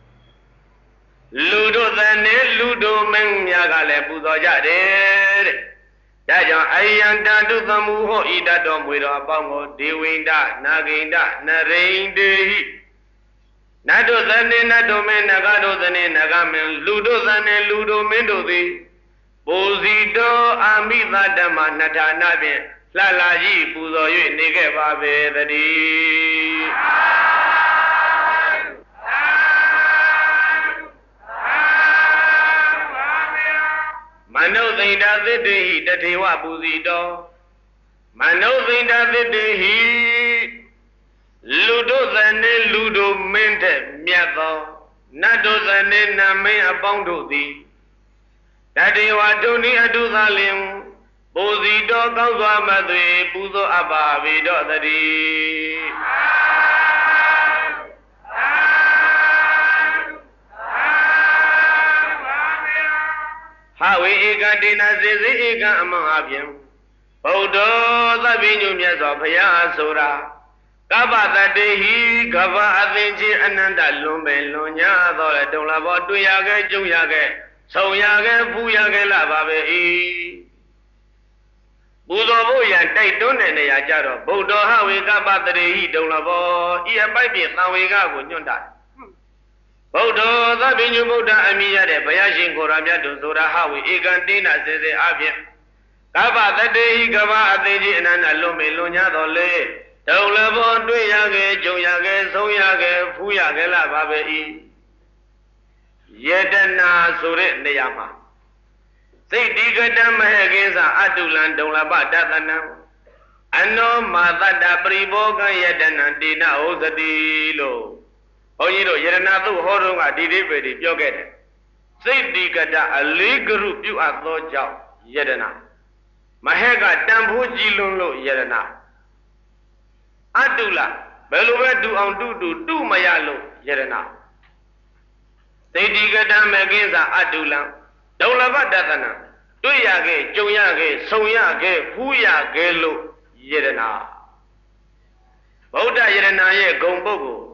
လူတို့သနေလူတို့မင်းများကလည်းပူဇော်ကြတယ်တဲ့ဒါကြောင့်အယံတတုသမူဟောဤတတော်မွေတော်အပေါင်းကိုဒေဝိန္ဒနာဂိန္ဒနရိန္ဒေဟိနတ်တို့သနေနတ်တို့မင်းနဂါတို့သနေနဂါမင်းလူတို့သနေလူတို့မင်းတို့သည်ပူဇီတောအာမိသဓမ္မနထာနာဖြင့်လှလာကြီးပူဇော်၍နေခဲ့ပါပေတည်းမနုသိန္ဒသစ်တေဟိတထေဝပူဇိတောမနုသိန္ဒသစ်တေဟိလူတို့သနေလူတို့မင်းတဲ့မြတ်သောနတ်တို့သနေနမင်းအပေါင်းတို့သည်တထေဝဒုန်ဤအတုသာလင်ပူဇိတောကောင်းစွာမသွေပူဇော်အပ်ပါပေတော့တည်းဟာဝေဧကတိနာစေစေဧကအမှန်အပြင်ဗုဒ္ဓသဗ္ဗညုမြတ်စွာဘုရားဆိုတာကပ္ပတတေဟိကဗ္ဗအသင်္ချေအနန္တလွန်ပင်လွန်ညာသောလေတုံလာဘောတွေ့ရခဲ့ကြုံရခဲ့ဆုံရခဲ့ဖူးရခဲ့လာပါပဲဤပူဇော်ဖို့ရန်တိုက်တွန်းတဲ့နေရာကြတော့ဗုဒ္ဓဟဝေကပ္ပတတေဟိတုံလာဘောဤအပိုက်ပြင်သံဝေကကိုညွှန်တာဗုဒ္ဓသဗ္ဗညုဗုဒ္ဓအမိရတဲ့ဘုရားရှင်ကိုယ်တော်မြတ်တို့ဆိုတာဟဝေဧကံတိနာစေစေအပြင်ကပ္ပတတေဟိကဗ္ဗအသင်္ချေအနန္တလွန်ပင်လွန်ညာတော်လေဒုံလဘောတွေ့ရခဲ့ကြုံရခဲ့ဆုံးရခဲ့ဖူးရခဲ့လာပါပဲဤယေတနာဆိုတဲ့နေရာမှာစိတ်ဒီကတမဟေကိသအတုလံဒုံလပတသနံအနောမာတတပရိဘောကယတနံတေနဩဇတိလို့ဘုန်းကြီးတို့ယရဏသုဟောတုံးကဒီဒီပေဒီပြောခဲ့တယ်စိတ်ဒီကတအလေးကရုပြုအပ်သောကြောင့်ယရဏမဟေကတန်ဖိုးကြည်လွန်းလို့ယရဏအတုလဘယ်လိုပဲတူအောင်တူတူတူမရလို့ယရဏစိတ်ဒီကတမကိသအတုလံဒုံလပတသနံတွေ့ရခဲ့ကြုံရခဲ့ဆုံရခဲ့ဖူးရခဲ့လို့ယရဏဗုဒ္ဓယရဏရဲ့ဂုံပုဂ္ဂိုလ်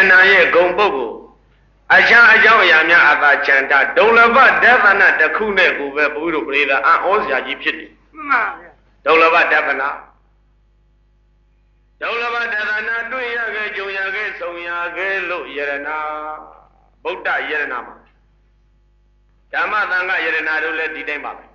နာရဲ့ဂုံပုတ်ကိုအခြားအကြောင်းအရာများအသာချန်တာဒုလဘဒသနာတစ်ခုနဲ့ကိုပဲဘုရားတို့ပရိသတ်အံ့ဩစရာကြီးဖြစ်တယ်မှန်ပါဗျာဒုလဘဒသနာဒုလဘဒသနာတွေ့ရခဲ့ကြုံရခဲ့ဆုံရခဲ့လို့ယရနာဗုဒ္ဓယရနာမှာဓမ္မသံဃယရနာတို့လည်းဒီတိုင်းပါပဲ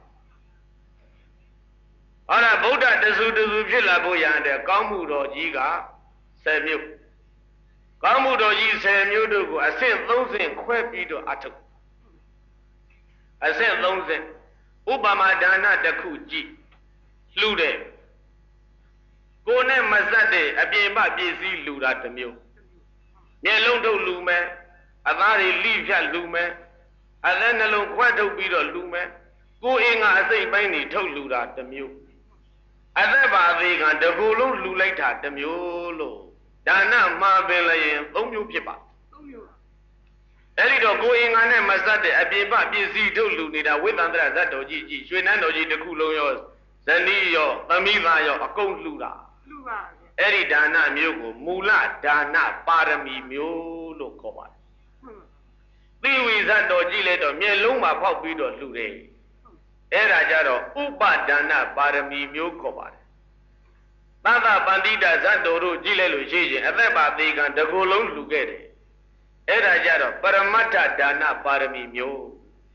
ဟောလားဗုဒ္ဓတဆူတဆူဖြစ်လာဖို့ရတဲ့ကောင်းမှုတော်ကြီးကဆယ်မျိုးကောင်းမှုတော်ကြီးဆယ်မျိုးတို့ကိုအဆင့်သုံးဆင့်ခွဲပြီးတော့အထုတ်အဆင့်သုံးဆင့်ဥပမာဒါနတစ်ခုကြည့်လှူတဲ့ကိုယ်နဲ့မဆက်တဲ့အပြင်ပပစ္စည်းလှူတာတစ်မျိုးမျက်လုံးထုတ်လှူမယ်အသားတွေလိဖြတ်လှူမယ်အသက်နှလုံးခွဲထုတ်ပြီးတော့လှူမယ်ကိုယ်အင်္ဂါအစိတ်ပိုင်းတွေထုတ်လှူတာတစ်မျိုးအသက်ပါသေးကတကူလုံးလှူလိုက်တာတစ်မျိုးလို့ဒါနမှာပင်လည်းသုံးမျိုးဖြစ်ပါသုံးမျိုးအဲ့ဒီတော့ကိုယ်အင်္ဂါနဲ့မဆက်တဲ့အပြင်ပပစ္စည်းထုတ်လှူနေတာဝိသန္တရဇတ်တော်ကြီးကြီးရွှေနန်းတော်ကြီးတစ်ခုလုံးရောဇနီးရောသမီးသားရောအကုန်လှူတာလှူပါအဲ့ဒီဒါနမျိုးကိုမူလဒါနပါရမီမျိုးလို့ခေါ်ပါတယ်သီဝိဇတ်တော်ကြီးလည်းတော့မျက်လုံးမှာဖောက်ပြီးတော့လှူတယ်အဲ့ဒါကြတော့ဥပဒါနပါရမီမျိုးခေါ်ပါတယ်သဗ္ဗပန္တိတဇတ်တော်တို့ကြည့်လိုက်လို့ရှိရင်အသက်ပါသေးကံတကူလုံးလှူခဲ့တယ်အဲ့ဒါကြတော့ပရမတ္ထဒါနပါရမီမျိုး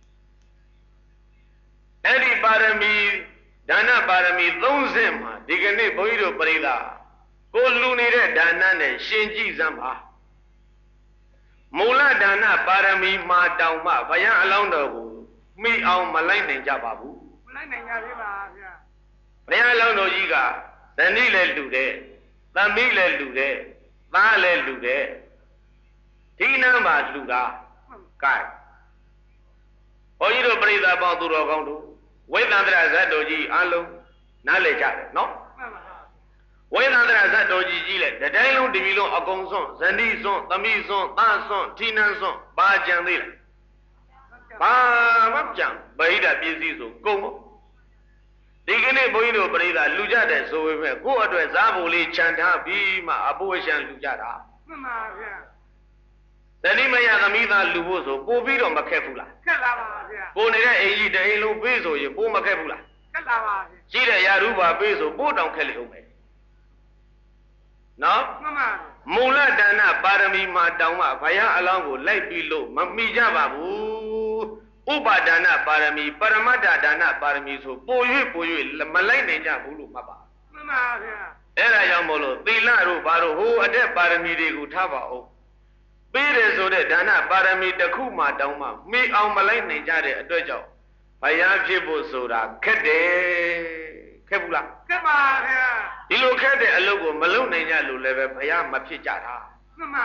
အဲ့ဒီပါရမီဒါနပါရမီသုံးဆင့်မှာဒီကနေ့ဘုန်းကြီးတို့ပရိသတ်ကိုလှူနေတဲ့ဒါနနဲ့ရှင်ကြည့်စမ်းပါမူလဒါနပါရမီမှာတောင်မှဘုရားအလောင်းတော်ကိုမိအောင်မလိုက်နိုင်ကြပါဘူးမလိုက်နိုင်ကြသေးပါဗျာဘုရားအလောင်းတော်ကြီးကဇနီးလည်းလှူတယ်သမီးလည်းလှူတယ်သားလည်းလှူတယ်ဒီနမ်းမှာလှူတာကဲဘုန်းကြီးတို့ပြိဿပေါင်းသူတော်ကောင်းတို့ဝိသန္တရဇတ်တော်ကြီးအလုံးနားလည်ကြတယ်နော်ဝိသန္တရဇတ်တော်ကြီးကြီးလေတတိုင်းလုံးဒီလိုအကုန်စွန့်ဇနီးစွန့်သမီးစွန့်သားစွန့်ထိနန်းစွန့်ဘာကြံသေးလဲဘာမှကြံဗဟိတပစ္စည်းဆိုကုန်မို့ဒီကနေ့ဘုန်းကြီးတို့ပြိဿလူကြတယ်ဆိုပေမဲ့ကိုယ့်အတွက်စားဖို့လေးခြံထားပြီးမှအပိုးရှံလူကြတာမှန်ပါဗျာတတိမယသမီးသားလူဖို့ဆိုပို့ပြီးတော့မခက်ဘူးလားခက်လာပါဗျာကိုနေတဲ့အိမ်ကြီးတအိမ်လုံးပေးဆိုရင်ပို့မခက်ဘူးလားခက်လာပါဗျာရှိတဲ့ရာထူးပါပေးဆိုပို့တောင်ခက်လေဦးမယ်နော်မှန်ပါမူလဒါနပါရမီမှာတောင်မှဘုရားအလောင်းကိုလိုက်ပြီးလို့မမိကြပါဘူးဥပါဒါနပါရမီပရမတ္ထဒါနပါရမီဆိုပို၍ပို၍မလိုက်နိုင်ကြဘူးလို့မှတ်ပါမှန်ပါဗျာအဲ့ဒါကြောင့်မို့လို့သီလတို့ဘာတို့ဟိုအတက်ပါရမီတွေကိုထားပါဦးပေးတယ်ဆိုတဲ့ဒါနပါရမီတစ်ခုမှတောင်မှမိအောင်မလိုက်နိုင်ကြတဲ့အတွက်ကြောင့်ဘုရားဖြစ်ဖို့ဆိုတာခက်တယ်ခက်ဘူးလားခက်ပါဗျာဒီလိုခက်တဲ့အလုပ်ကိုမလုပ်နိုင်ကြလို့လည်းပဲဘုရားမဖြစ်ကြတာမှန်ပါ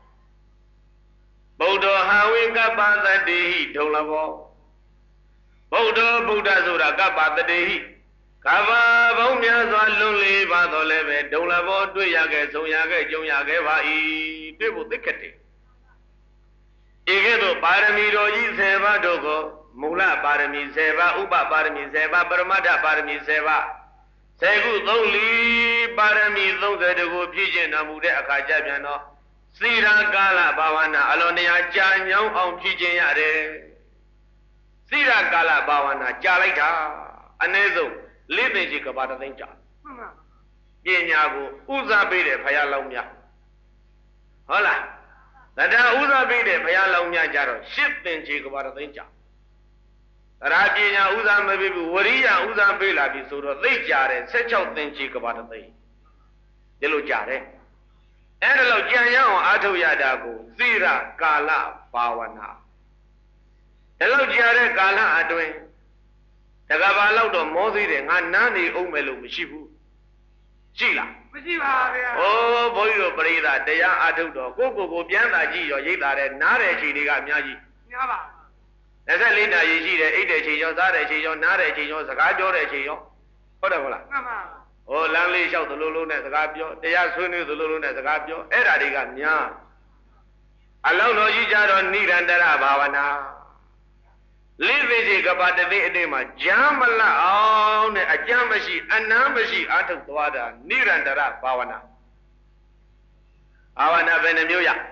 ဗုဒ္ဓဟဝေကပ္ပသတိဟိဒုလဘောဗုဒ္ဓဗုဒ္ဓဆိုတာကပ္ပသတိဟိကဗ္ဗဘုံများစွာလွန်လေပါတော့လည်းပဲဒုလဘောတွေ့ရခဲ့ဆုံရခဲ့ကြုံရခဲ့ပါ၏တွေ့ဖို့သိခက်တယ်ဧကဲ့သို့ပါရမီတော်ကြီးဆယ်ပါးတို့ကိုမူလပါရမီဆယ်ပါးဥပပါရမီဆယ်ပါးပရမတ္ထပါရမီဆယ်ပါးဆယ်ခုသုံးလီပါရမီသုံးဆယ်တို့ကိုပြည့်ကျင့်တော်မူတဲ့အခါကျပြန်တော့သီရကာလဘာဝနာအလွန်တရာကြာညောင်းအောင်ဖြည့်ခြင်းရတယ်သီရကာလဘာဝနာကြာလိုက်တာအနည်းဆုံးလေးသိန်းရှိကဘာတသိန်းကြာမှန်ပါပညာကိုဥစားပေးတယ်ဘုရားလောင်းများဟုတ်လားတရားဥစားပေးတယ်ဘုရားလောင်းများကြတော့ရှစ်သိန်းရှိကဘာတသိန်းကြာတရားပညာဥစားမပေးဘူးဝရိယဥစားပေးလာပြီဆိုတော့သိကြတယ်ဆယ်ခြောက်သိန်းရှိကဘာတသိန်းဒီလိုကြာတယ်အဲ့ဒါလို့ကြံရအောင်အားထုတ်ရတာကိုသီရကာလဘာဝနာဒါလို့ကြာတဲ့ကာလအတွင်းတကဘာလောက်တော့မောသေးတယ်ငါနားနေအောင်မယ်လို့မရှိဘူးရှိလားမရှိပါဗျာဩဘုန်းကြီးတို့ပရိသတ်တရားအားထုတ်တော့ကိုကိုကိုပြန်သာကြည့်ရောရိတ်တာတဲ့နားတဲ့ခြေတွေကအများကြီးများပါ၂၄နာရီရှိတယ်အိတ်တဲ့ခြေရောစားတဲ့ခြေရောနားတဲ့ခြေရောစကားပြောတဲ့ခြေရောဟုတ်တယ်မဟုတ်လားမှန်ပါဟိုလမ်းလေးလျှောက်သလိုလိုနဲ့စကားပြောတရားဆွေးနွေးသလိုလိုနဲ့စကားပြောအဲ့ဓာတွေကများအလောင်းတော်ကြီးကြတော့နိရန္တရဘာဝနာလေးသိစီကပ္ပတသိအတိမှာဂျမ်းမလတ်အောင်နဲ့အကြမ်းမရှိအနမ်းမရှိအာထုတ်သွားတာနိရန္တရဘာဝနာဘာဝနာဘယ်နှမျိုးရ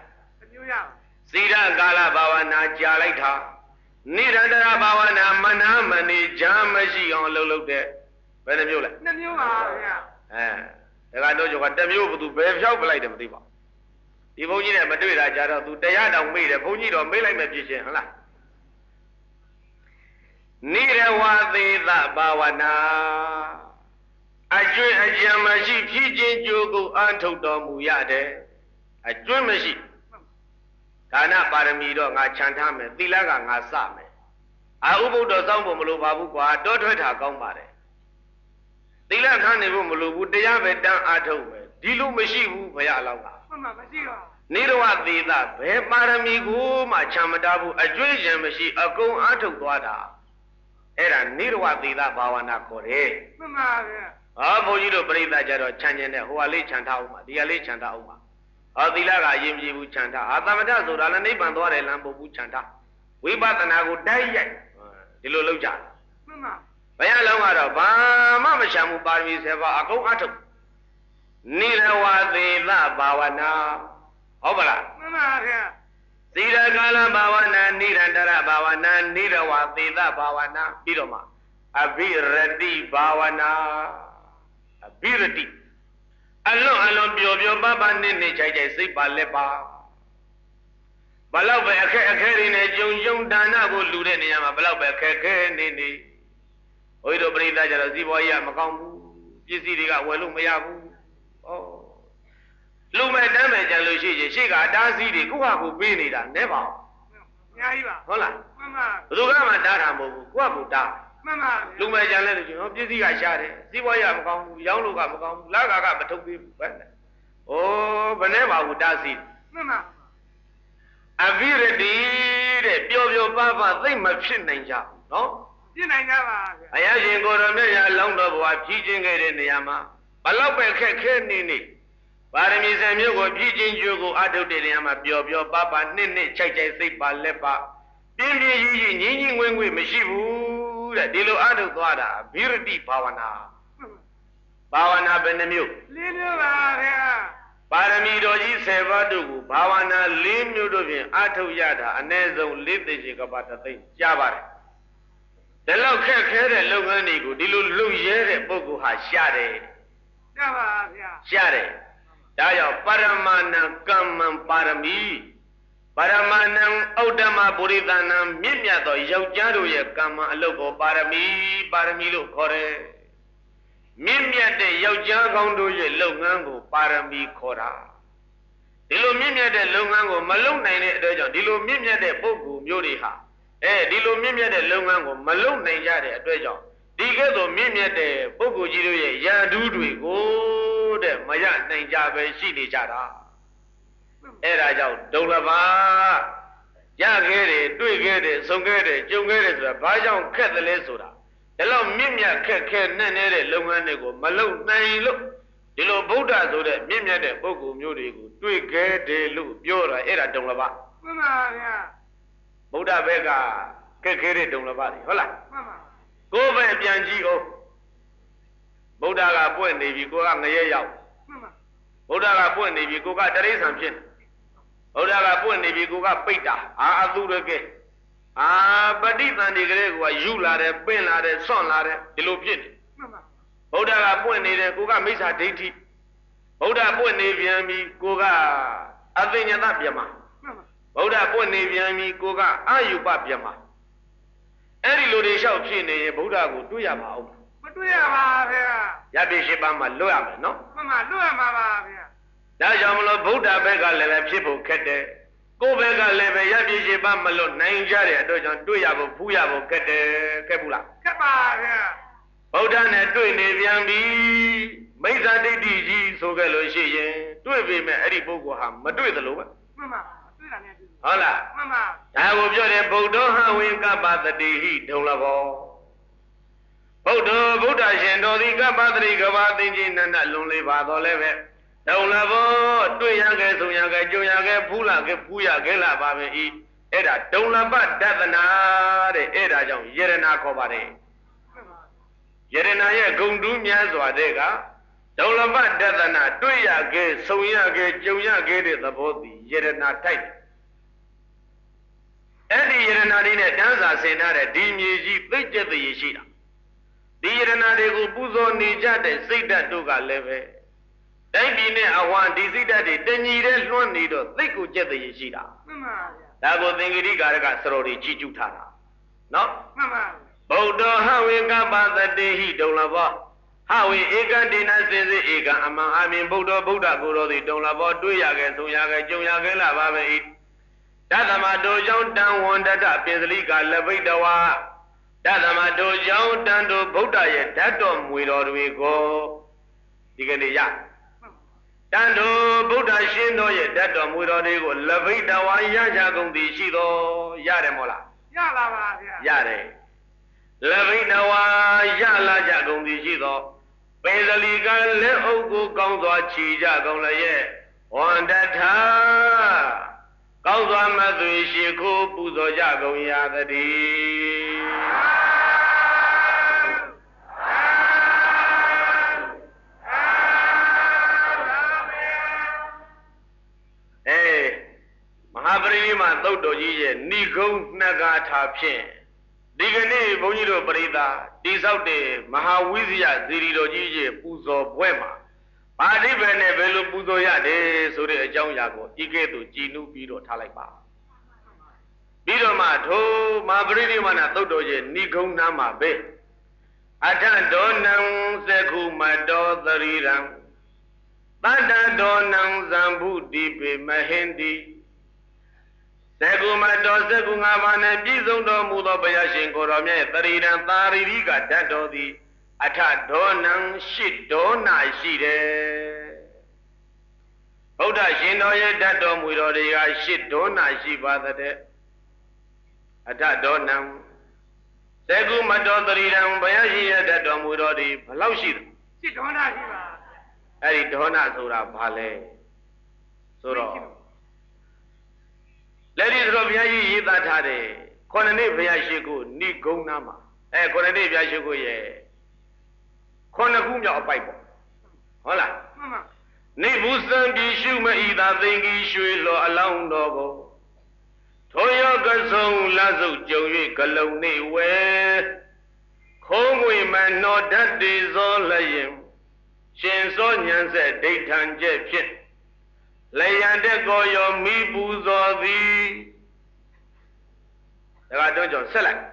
စီရကာလဘာဝနာကြာလိုက်တာနိရန္တရဘာဝနာမနာမနေဂျာမရှိအောင်လှုပ်လှုပ်တဲ့ဘယ်နှမျိုးလဲနှစ်မျိုးပါဗျာအဲဒါကတော့ကျော်ကတစ်မျိုးဘသူဘယ်ဖြောက်ပလိုက်တယ်မသိပါဒီဘုန်းကြီးနဲ့မတွေ့တာကြတော့သူတရားတောင်မေ့တယ်ဘုန်းကြီးတော့မေ့လိုက်မယ်ဖြစ်ရှင်ဟုတ်လားနိရဝသေသဘာဝနာအကျွင့်အကြံမရှိဖြည့်ခြင်းကြိုးကိုအထုတ်တော်မူရတဲ့အကျွင့်မရှိဒါနပါရမီတော့ငါခြံထားမယ်သီလကငါစမယ်အာဥပုဒ္ဒောစောင့်ဖို့မလိုပါဘူးကွာတောထွက်တာကောင်းပါတယ်သီလခံနေဖို့မလိုဘူးတရားပဲတန်းအထုတ်မယ်ဒီလိုမရှိဘူးဘုရားအလောင်းကမှန်ပါမရှိပါဘူးနိရဝသေသဘယ်ပါရမီကိုမှခြံမတားဘူးအကျွင့်ကြံမရှိအကုန်အထုတ်သွားတာအဲ့ဒါနိရဝသေသဘာဝနာခေါ်တယ်မှန်ပါဗျာဟောဘုန်းကြီးတို့ပြိဿကြတော့ခြံကျင်တဲ့ဟိုဟာလေးခြံထားအောင်ပါဒီဟာလေးခြံထားအောင်ပါဟောသီလကအရင်ပြေဘူးခြံထားအာသမထဆိုတာလည်းနိဗ္ဗာန်သွားတယ်လမ်းပုတ်ဘူးခြံထားဝိပဿနာကိုတိုက်ရိုက်ဒီလိုလုပ်ကြတယ်မှန်ပါဘယ်အလုံးကတော့ဘာမှမခြံဘူးပါရမီဆယ်ပါးအကုန်အထုတ်နိရဝသေသဘာဝနာဟုတ်ပါလားမှန်ပါဗျာသီလကာလဘာဝနာနိရန္တရဘာဝနာနိရဝသေသဘာဝနာပြီးတော့မှအဘိရတိဘာဝနာအဘိရတိအလွန်အလွန်ပျော်ပျော်ပါပါနဲ့နေချိုက်ချိုက်စိတ်ပါလက်ပါဘလောက်ပဲအခက်အခဲတွေနဲ့ကြုံကြုံဒါနကိုလူတဲ့နေရာမှာဘလောက်ပဲအခက်ခဲနေနေဘုရားတို့ပြိဿကြတော့ဇီဘွားကြီးကမကောင်းဘူးပစ္စည်းတွေကဝယ်လို့မရဘူးဩလူမဲ့တမ်းမဲ့ကြလို့ရှိရင်ရှေ့ကတားစီးတွေကိုယ့်ဟာကိုပေးနေတာနဲပါဘူးအများကြီးပါဟုတ်လားမှန်ပါဘယ်သူကမှတားတာမဟုတ်ဘူးကိုယ့်ဟာကိုတားမှန်ပါလူမဲ့ကြလဲလို့ရှိရင်ဟောပစ္စည်းကရှားတယ်ဇီဘွားကြီးကမကောင်းဘူးရောင်းလို့ကမကောင်းဘူးလာကကမထုတ်ပေးဘူးပဲဩဘယ်နဲ့ပါဘူးတားစီးမှန်ပါအဘိရတိတဲ့ပျော်ပျော်ပါပါသိမဖြစ်နိုင်ကြဘူးနော်ဖြစ်နိုင်ကြပါဗျာအရာရှင်ကိုယ်တော်မြတ်ရာလောင်းတော်ဘဝဖြည့်ခြင်းခဲ့တဲ့နေရာမှာဘလောက်ပဲခက်ခဲနေနေပါရမီစံမျိုးကိုဖြည့်ခြင်းကြိုးကိုအထုတ်တဲ့နေရာမှာပျော်ပျော်ပါပါနှစ်နှစ်ချိုက်ချိုက်စိတ်ပါလက်ပါပြင်းပြင်းကြီးကြီးငင်းငင်းငွေ့ငွေ့မရှိဘူးတဲ့ဒီလိုအထုတ်သွားတာအဘိရတိဘာဝနာဘာဝနာဘယ်နှမျိုးလေးမျိုးပါဗျာပါရမီတော်ကြီးဆယ်ပါးတို့ကိုဘာဝနာလေးမျိုးတို့ဖြင့်အထုတ်ရတာအ ਨੇ ဆုံးလေးသိရှိကပ္ပတသိကြားပါတယ်ဒီလောက်ခက်ခဲတဲ့လုပ်ငန်းတွေကိုဒီလိုလုပ်ရဲတဲ့ပုဂ္ဂိုလ်ဟာရှားတယ်ကြပါဗျာရှားတယ်ဒါကြောင့်ပရမဏံကမ္မံပါရမီပရမဏံဩတ္တမပုရိသနံမြင့်မြတ်သောယောက်ျားတို့ရဲ့ကမ္မအလုပ်ကိုပါရမီပါရမီလို့ခေါ်တယ်မြင့်မြတ်တဲ့ယောက်ျားကောင်းတို့ရဲ့လုပ်ငန်းကိုပါရမီခေါ်တာဒီလိုမြင့်မြတ်တဲ့လုပ်ငန်းကိုမလုပ်နိုင်တဲ့အတွက်ကြောင့်ဒီလိုမြင့်မြတ်တဲ့ပုဂ္ဂိုလ်မျိုးတွေဟာအဲဒီလိုမြင့်မြတ်တဲ့လုပ်ငန်းကိုမလုပ်နိုင်ကြတဲ့အတွက်ကြောင့်ဒီကဲ့သို့မြင့်မြတ်တဲ့ပုဂ္ဂိုလ်ကြီးတို့ရဲ့ရန်သူတွေကိုတဲ့မရနိုင်ကြပဲရှိနေကြတာအဲဒါကြောင့်ဒုလဘာရခဲ့တယ်တွေ့ခဲ့တယ်ဆုံခဲ့တယ်ကြုံခဲ့တယ်ဆိုတာဘာကြောင့်ခက်တယ်လဲဆိုတာဒီလောက်မြင့်မြတ်ခက်ခဲနဲ့နေတဲ့လုပ်ငန်းတွေကိုမလုပ်နိုင်လို့ဒီလိုဗုဒ္ဓဆိုတဲ့မြင့်မြတ်တဲ့ပုဂ္ဂိုလ်မျိုးတွေကိုတွေ့ခဲ့တယ်လို့ပြောတာအဲ့ဒါဒုလဘာမှန်ပါဗျာဗုဒ္ဓဘက်ကခက်ခဲတဲ့ဒုလဘာတွေဟုတ်လားမှန်ပါကိုယ်ပဲပြန်ကြည့်အောင်ဗုဒ္ဓကပွင့်နေပြီကိုကငရဲရောက်မှန်ပါဗုဒ္ဓကပွင့်နေပြီကိုကတရိษံဖြစ်နေဗုဒ္ဓကပွင့်နေပြီကိုကပိတ်တာအာအသူရကဲအာပဋိသန္ဓေကလေးကယူလာတယ်ပင့်လာတယ်ဆွန့်လာတယ်ဒီလိုဖြစ်နေမှန်ပါဗုဒ္ဓကပွင့်နေတယ်ကိုကမိစ္ဆာဒိဋ္ဌိဗုဒ္ဓပွင့်နေပြန်ပြီကိုကအသိဉာဏ်ပြမမှန်ပါဗုဒ္ဓပွင့်နေပြန်ပြီကိုကအယူပပြမအဲ့ဒီလိုတွေလျှောက်ဖြစ်နေရင်ဗုဒ္ဓကိုတွေ့ရမှာအောင်မတွေ့ရပါဗျာရပိရှိပါမှလွတ်ရမယ်နော်မှန်ပါလွတ်ရမှာပါဗျာဒါကြောင့်မလို့ဗုဒ္ဓဘက်ကလည်းပဲဖြစ်ဖို့ခက်တယ်ကိုယ်ဘက်ကလည်းပဲရပိရှိပါမလွတ်နိုင်ကြတဲ့အတွက်ကြောင့်တွေ့ရဖို့ဖူးရဖို့ခက်တယ်ခက်ဘူးလားခက်ပါဗျာဗုဒ္ဓနဲ့တွေ့နေပြန်ပြီမိစ္ဆာဒိဋ္ဌိကြီးဆိုခဲ့လို့ရှိရင်တွေ့ပြီမဲ့အဲ့ဒီပုဂ္ဂိုလ်ဟာမတွေ့သလိုပဲမှန်ပါတွေ့တာနဲ့တွေ့ဟုတ်လားမှန်ပါဒါကိုပြောတယ်ဗုဒ္ဓဟဝေကပ္ပတတိဟိဒုံလဘောဗုဒ္ဓဗုဒ္ဓရှင်တော်သည်ကပ္ပတတိကဘာသိချင်းနန္ဒလွန်လေးပါတော်လဲပဲဒုံလဘောတွေ့ရခဲ့ဆုံရခဲ့ကြုံရခဲ့ဖူးလာခဲ့ဖူးရခဲ့လာပါပဲဤအဲ့ဒါဒုံလပတသနာတဲ့အဲ့ဒါကြောင့်ယရဏခေါ်ပါတယ်ယရဏရဲ့ဂုံတူးများစွာတဲ့ကဒုံလဘတသနာတွေ့ရခဲ့ဆုံရခဲ့ကြုံရခဲ့တဲ့သဘောသည်ယရနာတိုက်အဲ့ဒီယရနာလေးနဲ့တန်းစာဆင်ထားတဲ့ဒီမြေကြီးသိကျက်တည်ရှိတာဒီယရနာတွေကိုပူဇော်နေကြတဲ့စိတ်ဓာတ်တို့ကလည်းပဲတိုင်းပြည်နဲ့အဝါဒီစိတ်ဓာတ်တွေတညီတဲ့လွှမ်းနေတော့သိကိုကျက်တည်ရှိတာမှန်ပါဗျာဒါကိုသင်္ကေတိကာရကစရောတွေချီးကျူးထားတာနော်မှန်ပါဗုဒ္ဓဟဝေကပသတေဟိဒုံလဘောဟဝေဧကတိနစေစေဧကအမှန်အမြင်ဗုဒ္ဓဗုဒ္ဓကိုယ်တော်သည်ဒုံလဘောတွေ့ရခဲ့ဆုံရခဲ့ကြုံရခဲ့လာပါပဲ၏တသမတို့ကြောင့်တန်ဝန်တတပိစလိကလပိတဝါတသမတို့ကြောင့်တန်တို့ဗုဒ္ဓရဲ့ဓာတ်တော်မွေတော်တွေကိုဒီကနေ့ရတန်တို့ဗုဒ္ဓရှင်တော်ရဲ့ဓာတ်တော်မွေတော်တွေကိုလပိတဝါရကြကုန်သည်ရှိတော်ရတယ်မို့လားရလာပါဗျာရတယ်လပိတဝါရလာကြကုန်သည်ရှိတော်ပိစလိကလက်အုပ်ကိုကောင်းစွာခြီကြကုန်လည်းရဲ့ဝန္တထာကောင်းစွာမသွေရှိခိုးပူဇော်ကြကုန်ရသည်အေးမဟာပရိနိဗ္ဗာန်သုတ်တော်ကြီးရဲ့ဏိဂုံးနှစ်ကားထာဖြင့်ဒီကနေ့ဘုန်းကြီးတို့ပရိသတ်တိဆောက်တဲ့မဟာဝိဇ္ဇယဇီရီတော်ကြီးရဲ့ပူဇော်ပွဲမှာဘာအိဗယ်နဲ့ဘယ်လိုပူဇော်ရတယ်ဆိုတဲ့အကြောင်းအရာကိုဤကဲ့သို့ကြည်နူးပြီးတော့ထားလိုက်ပါပြီးတော့မှထိုမဟာပရိနိဗ္ဗာန်သုတ်တော်ရဲ့ဏိဂုံးနာမှာပဲအထဒောနံသက္ခုမတောသရီရံတတ္တဒောနံဇံဗုတိပေမဟင်တိသက္ခုမတောသက္ခုငါးပါးနဲ့ပြည့်စုံတော်မူသောဘုရားရှင်ကိုယ်တော်မြတ်သရီရံသာရိရိကဓာတ်တော်သည်အထဒောနံရှိဒေါနာရှိတယ်ဗုဒ္ဓရှင်တော်ရဲ့ဓာတ်တော်မူတော်တွေကရှိဒေါနာရှိပါတဲ့အထဒောနံသက္ခုမတောသရီရံဘုရားရှင်ရဲ့ဓာတ်တော်မူတော်တွေဘလောက်ရှိတယ်ရှိဒေါနာရှိပါအဲ့ဒီဒေါနာဆိုတာဘာလဲဆိုတော့လက်ဒီဆိုဘုရားကြီးရေးသားထားတယ်ခုနှစ်နှစ်ဘုရားရှိခိုးဏိဂုံးနာမှာအဲခုနှစ်နှစ်ဘုရားရှိခိုးရဲ့ခုနှစ်ခုမြောက်အပိုက်ပေါ့ဟုတ်လားမှန်ပါနေဘူးစံပြီးရှုမဤသာသိင်ကြီးရွှေလောအလောင်းတော်ကိုထိုယောကဆုံးလဆုပ်ကြုံ၍ဂလုံနေဝဲခုံးငွေမနှောတတ်တည်သောလျင်ရှင်စောညံဆက်ဒိဋ္ဌံကျက်ဖြင့်လယံတက်ကိုရောမိပူဇော်သည်ဒါကတော့ကြောင့်ဆက်လိုက်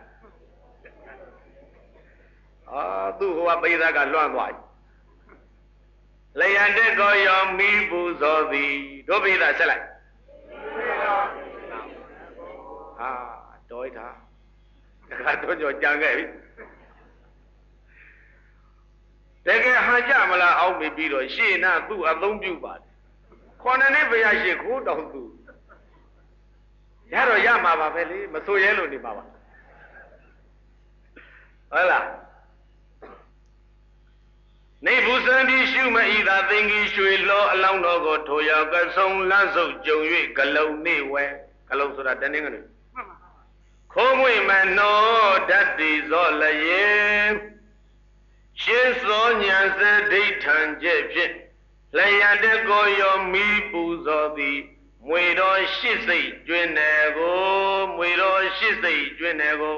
အာသူ့ဟိုကပိဿကလွှမ်းသွားပြီလယံတက်ကိုရောမိပူဇော်သည်တို့ပိဿဆက်လိုက်ဟာတော်ရထားဒါကတော့ကြောင့်ကြံခဲ့ပြီတကယ်ဟန်ကြမလားအောက်မိပြီးတော့ရှေ့နာသူ့အသုံးပြုပါတယ်ခေါ်နေဘုရားရှိခိုးတောင်သူရတော့ရမှာပါပဲလေမဆိုရဲလို့နေပါပါဟုတ်လားနေဘူးစံဒီရှုမဤသာသင်္ကြီးရွှေလောအလောင်းတော်ကိုထိုရောက်ကဆုံးလန့်ဆုပ်ကြုံ၍ဂလုံနေဝဲဂလုံဆိုတာတနင်္ဂနွေခိုးမွေမနှောဓာတ်တည်သောလျင်ရှင်းစောညာစဒိဋ္ဌံကျက်ဖြင့်လယံတက်ကိုရောမိပူဇော်သည်မွေတော်ရှစ်စိတ်ကျွင်းတယ်ကိုမွေတော်ရှစ်စိတ်ကျွင်းတယ်ကို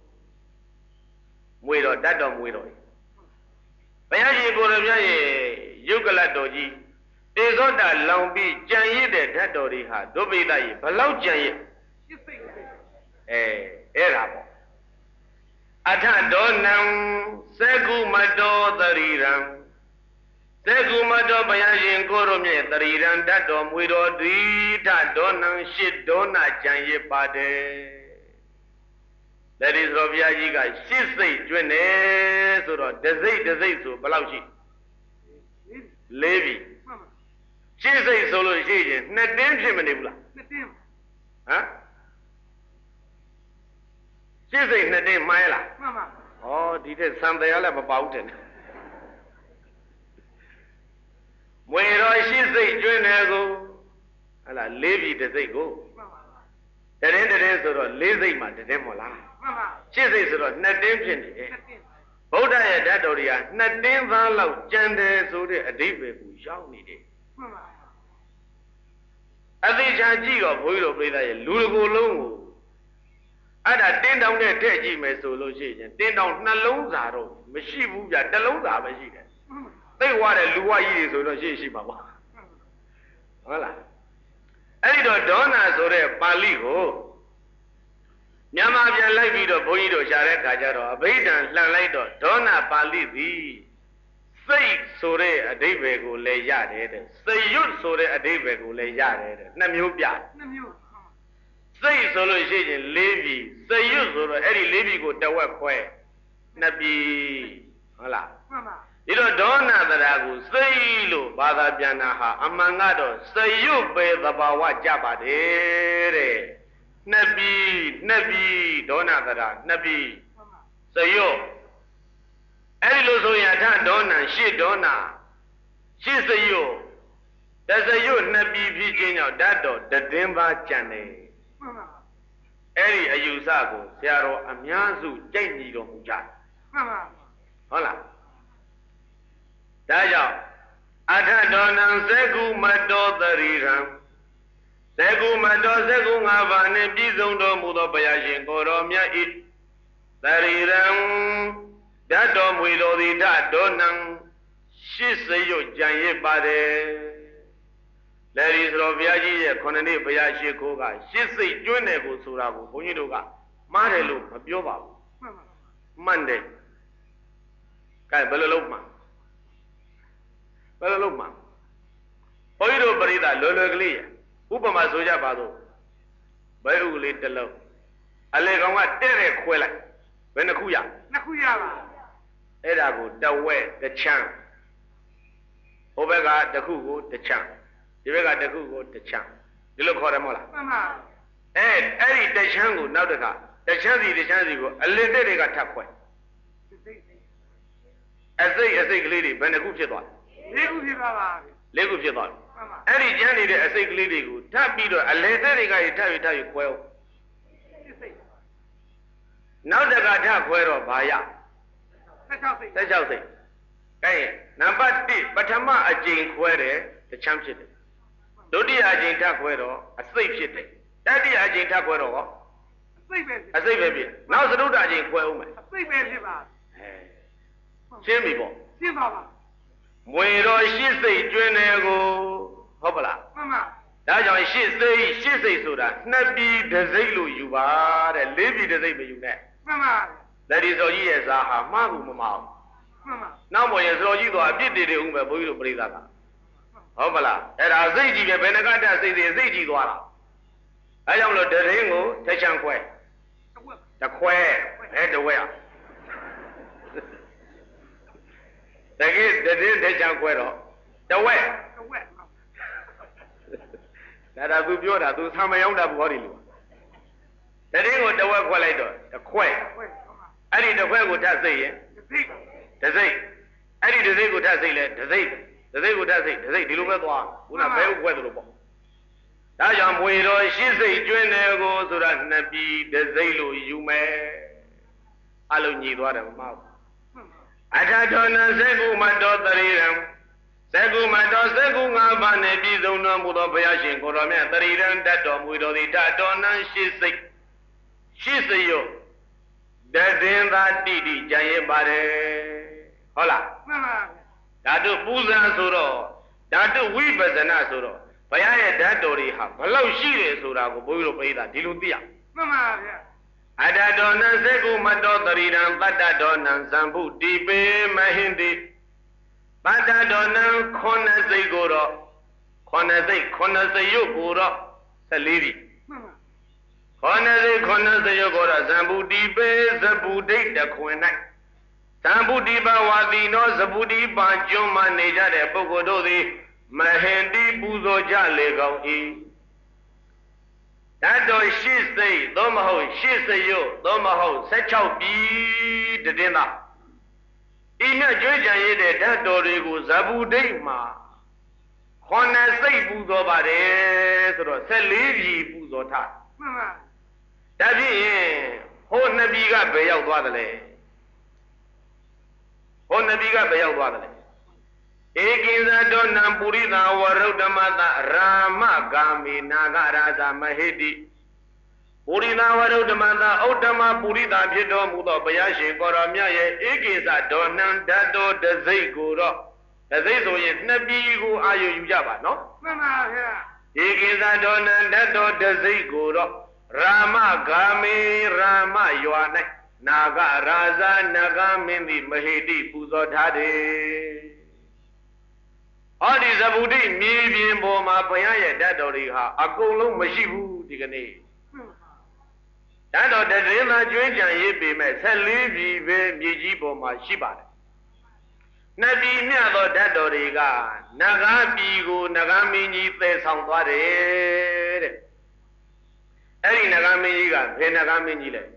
မွေတော်တတ်တော်မွေတော်ဘုရားရှင်ကိုယ်တော်မြတ်ရဲ့ယုတ်ကလတ်တော်ကြီးတေဇောတာလောင်ပြီးကြံရစ်တဲ့ဓာတ်တော်တွေဟာဒုပိသကြီးဘလောက်ကြံရစ်ရှစ်စိတ်အဲအဲ့ဒါပေါ့အထဒောနံသက္ခုမတောသရီရံသက္ခုမတောဘုရားရှင်ကိုယ်တော်မြတ်သရီရံဓာတ်တော်မွေတော်သည်ထဒောနံရှစ်ဒေါနာကြံရစ်ပါတယ်လက်ဒီဆိုဘုရားကြီးကရှစ်စိတ်ကျွတ်နေဆိုတော့တစ်စိတ်တစ်စိတ်ဆိုဘယ်လောက်ရှိလေးပြီရှစ်စိတ်ဆိုလို့ရှိရင်နှစ်တင်းဖြစ်မနေဘူးလားနှစ်တင်းဟမ်ရှစ်စိတ်နှစ်တင်းမှန်းလားမှန်ပါဩဒီတဲ့သံတရားလည်းမပါဘူးတဲ့မွေတော်ရှစ်စိတ်ကျွင်းတယ်ကိုဟဲ့လားလေးပြီတစ်စိတ်ကိုမှန်ပါတရင်တရင်ဆိုတော့လေးစိတ်မှတရင်မို့လားမှန်ပါရှစ်စိတ်ဆိုတော့နှစ်တင်းဖြစ်နေတယ်ဗုဒ္ဓရဲ့ဓာတ်တော်တွေကနှစ်တင်းသားလောက်ကျန်တယ်ဆိုတဲ့အဓိပ္ပာယ်ကိုရောက်နေတယ်မှန်ပါအသိချာကြည့်တော့ဘုန်းကြီးတို့ပြိဿရဲ့လူတစ်ကိုယ်လုံးကိုအဲ့ဒါတင်းတောင်နဲ့ထည့်ကြည့်မယ်ဆိုလို့ရှိရင်တင်းတောင်နှလုံးစာတော့မရှိဘူးဗျတစ်လုံးစာပဲရှိတယ်သိဝါတဲ့လူဝကြီးတွေဆိုတော့ရှိရှိပါပါဟုတ်လားအဲ့ဒီတော့ဒေါနာဆိုတဲ့ပါဠိကိုမြန်မာပြန်လိုက်ပြီးတော့ဘုန်းကြီးတို့ရှားတဲ့ခါကျတော့အဘိဓမ္မာလှန်လိုက်တော့ဒေါနာပါဠိသည်စိတ်ဆိုတဲ့အဓိပ္ပာယ်ကိုလည်းရတယ်တဲ့စရွတ်ဆိုတဲ့အဓိပ္ပာယ်ကိုလည်းရတယ်တဲ့နှစ်မျိုးပြနှစ်မျိုးစိတ်ဆိုလို့ရှိရင်လေးပြည်စရွတ်ဆိုတော့အဲ့ဒီလေးပြည်ကိုတဝက်ခွဲနှစ်ပြည်ဟုတ်လားမှန်ပါဒီတော့ဒေါနာတရာကိုစိတ်လို့ဘာသာပြန်တာဟာအမှန်ကတော့စရွတ်ပဲသဘာဝကြပါတယ်တဲ့နှစ်ပြည်နှစ်ပြည်ဒေါနာတရာနှစ်ပြည်စရွတ်အဲ့ဒီလိုဆိုရင်အထဒေါနာရှစ်ဒေါနာရှစ်စရွတ်တစရွတ်နှစ်ပြည်ဖြစ်ခြင်းကြောင့်ဓာတ်တော်တည်င်းပါကြံတယ်မှန်ပါအဲ့ဒီအယူဆကိုဆရာတော်အများစုကြိုက်ညီတော်မူကြတယ်မှန်ပါဟုတ်လားဒါကြောင့်အထဒေါနံစေကုမတောတရိရံစေကုမတောစေကုငါးပါးနှင့်ပြည့်စုံတော်မူသောဘုရားရှင်ကိုယ်တော်မြတ်ဤတရိရံဓာတ်တော်မူတော်သည်ဓာတ်တော်နံရှစ်စရွတ်ကြံရစ်ပါတယ်လေဒီဆိုတော်ဘုရားကြီးရဲ့ခုနှစ်နှစ်ဘုရားရှိခိုးကရှစ်စိတ်ကျွန်းတယ်ကိုဆိုတာကိုဘုန်းကြီးတို့ကမှားတယ်လို့မပြောပါဘူးမှန်တယ်ကဲဘယ်လိုလုပ်မှာဘယ်လိုလုပ်မှာဘုန်းကြီးတို့ပရိသတ်လွယ်လွယ်ကလေးဥပမာဆိုကြပါစို့ဘဲဥကလေးတစ်လုံးအလေကောင်ကတဲ့တဲ့ခွဲလိုက်ဘယ်နှခုရနှစ်ခုရပါအဲ့ဒါကိုတဝဲတစ်ချမ်းဟိုဘက်ကတစ်ခုကိုတစ်ချမ်းဒီဘက်ကတစ်ခုကိုတစ်ချမ်းဒီလိုခေါ်တယ်မဟုတ်လားမှန်ပါအဲအဲ့ဒီတစ်ချမ်းကိုနောက်တစ်ခါတစ်ချမ်းစီတစ်ချမ်းစီကိုအလစ်တဲ့တွေကထပ်ခွဲအစိတ်အစိတ်ကလေးတွေဘယ်နှခုဖြစ်သွားလဲလေးခုဖြစ်သွားပါလေးခုဖြစ်သွားတယ်မှန်ပါအဲ့ဒီကျန်းနေတဲ့အစိတ်ကလေးတွေကိုထပ်ပြီးတော့အလစ်တဲ့တွေကထပ်ပြီးထပ်ပြီးခွဲအောင်နောက်တစ်ခါထပ်ခွဲတော့ဘာရ16စိတ်16စိတ်ကဲနံပါတ်တစ်ပထမအကြိမ်ခွဲတယ်တစ်ချမ်းဖြစ်တယ်ဒုတိယအကြိမ်ထပ်ခွဲတော့အစိတ်ဖြစ်တယ်တတိယအကြိမ်ထပ်ခွဲတော့အစိတ်ပဲအစိတ်ပဲဖြစ်နောက်သတုတ္တအကြိမ်ခွဲအောင်မယ်အစိတ်ပဲဖြစ်ပါအဲရှင်းပြီပေါ့ရှင်းပါပါမွေတော်ရှစ်စိတ်ကျွန်းတယ်ကိုဟုတ်ပလားမှန်ပါဒါကြောင့်ရှစ်စိတ်ရှစ်စိတ်ဆိုတာနှစ်ပြည်တစ်စိတ်လို့ယူပါတဲ့လေးပြည်တစ်စိတ်မယူနဲ့မှန်ပါလက်ဒီစောကြီးရဲ့ဇာဟာမှားဘူးမမှားဘူးမှန်ပါနောက်ပေါ်ရဲ့စောကြီးတော့အပြစ်တွေတွေဦးမယ်ဘုန်းကြီးတို့ပြိဿကဟုတ်ပလားအဲ့ဒါစိတ်ကြီးပဲဘယ်နှကတစိတ်စိတ်စိတ်ကြီးသွားတာအဲကြောင့်လို့တရင်ကိုတစ်ချမ်းခွဲတစ်ခွဲအဲတဝဲတကယ်တရင်တစ်ချမ်းခွဲတော့တဝဲတဝဲဒါဒါသူပြောတာသူဆံမရောက်တာဘောဒီလို့တရင်ကိုတဝဲခွဲလိုက်တော့တစ်ခွဲအဲ့ဒီတစ်ခွဲကိုထပ်စိတ်ရင်တစိတ်အဲ့ဒီတစိတ်ကိုထပ်စိတ်လဲတစိတ်တစိတ်ကိုထပ်စိတ်တစိတ်ဒီလိုပဲသွားခုနဘဲဥခွဲသလိုပေါ့ဒါကြောင့်မွေတော်ရှစ်စိတ်ကျွန်းတယ်ကိုဆိုတာနှစ်ပြည်တစိတ်လို့ယူမယ်အလုံးညီသွားတယ်မမဟုတ်အထထောနစေကုမတောတရိရံစေကုမတောစေကုငါးပါးနဲ့ပြည်စုံတော်မူသောဘုရားရှင်ကိုယ်တော်မြတ်တရိရံတတ်တော်မူတော်သည်ဓာတ်တော်နံရှစ်စိတ်ရှစ်စိတ်ရောတည်င်းသာတိတိကြံရပါတယ်ဟုတ်လားမှန်ပါဓာတုပူဇံဆိုတော့ဓာတုဝိပဿနာဆိုတော့ဘုရားရဲ့ဓာတ်တော်တွေဟာဘလောက်ရှိတယ်ဆိုတာကိုဘုန်းကြီးတို့ပြိဿဒီလိုသိရမှန်ပါဗျာအတ္တတော်နံစေကုမတောတရိရံတတ္တတော်နံဇံဗုတိပေမဟိန္တိတတ္တတော်နံခုနှစ်စိတ်ကိုတော့ခုနှစ်စိတ်ခုနှစ်စိတ်ရုပ်ကိုတော့ဆယ်လေးပြီမှန်ပါခေါဏစိခေါဏစယောကောရဇံဗုတိပေဇဗုဒိတ်တခွင်၌ဇံဗုတိပဝါတိနောဇဗုတိပကျွန်းမှနေကြတဲ့ပုဂ္ဂိုလ်တို့သည်မဟင်တိပူဇော်ကြလေကောင်း၏ဓာတ်တော်ရှစ်စိတ်သို့မဟုတ်ရှစ်စယောသို့မဟုတ်ဆယ်ခြောက်ပြည်တည်င်းသာဤမြတ်ကြွေးကြံရတဲ့ဓာတ်တော်တွေကိုဇဗုဒိတ်မှာခေါဏစိတ်ပူဇော်ပါတယ်ဆိုတော့ဆယ်လေးပြည်ပူဇော်ထားမှန်ပါဒါဖြင့်ဟိုနှစ်ပြည်ကဘယ်ရောက်သွားသလဲဟောနဗီကဘယ်ရောက်သွားတယ်ဧကိဇတောနံပုရိသဝရုဒ္ဓမတရာမဂာမိနာဂရာဇမဟိတိပုရိသဝရုဒ္ဓမတဥဒ္ဓမပုရိသဖြစ်တော်မူသောဘုရားရှင်ကိုရောမြတ်ရဲ့ဧကိဇတောနံဓာတ်တော်တစိတ်ကိုတော့တစိတ်ဆိုရင်နှစ်ပြည်ကိုအာရုံယူကြပါနော်မှန်ပါဗျာဧကိဇတောနံဓာတ်တော်တစိတ်ကိုတော့ရာမဂာမိရာမရွာ၌နာဂရာဇနဂမင်းသည်မဟိတိပူဇော်ထားတယ်ဟောဒီဇဗုဒိမြေပြင်ပေါ်မှာဘုရားရဲ့ဓာတ်တော်တွေဟာအကုန်လုံးမရှိဘူးဒီကနေ့ဓာတ်တော်တည်းသာကျွေးကြံရေးပေမဲ့ဆယ်လေးပြည်ပဲမြေကြီးပေါ်မှာရှိပါတယ်နှစ်ပြည်မြတ်သောဓာတ်တော်တွေကနဂါပြည်ကိုနဂါမင်းကြီးသယ်ဆောင်သွားတယ်တဲ့အဲ့ဒီနဂါမင်းကြီးကဘယ်နဂါမင်းကြီးလဲဟ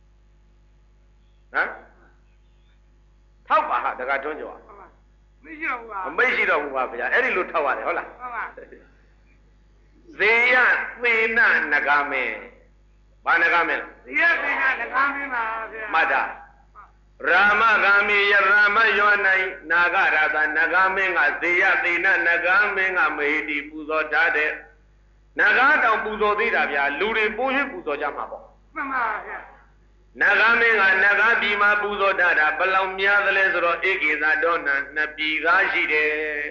မ်ထောက်ပါဟာတက္ကထွန်းကျော်မရှိတော့ဘူးပါမရှိတော့ဘူးပါဗျာအဲ့ဒီလိုထောက်ရတယ်ဟုတ်လားဟုတ်ပါဇေယသေနနဂါမင်းဘာနဂါမင်းဇေယသေနနဂါမင်းပါဗျာမှတ်တာရာမဂာမိယရာမယောနိုင်နာဂရာသနဂါမင်းကဇေယသေနနဂါမင်းကမဟိတိပူဇော်ထားတဲ့နဂါတောင်ပူဇော်သေးတာဗျာလူတွေပိုးရွှေ့ပူဇော်ကြမှာပေါ့မှန်ပါဗျာနဂါမင်းကနဂါပြည်မှာပူဇော်ထားတာဘယ်လောက်များသလဲဆိုတော့ဧကိဇတောနံနှစ်ပြည်ကားရှိတယ်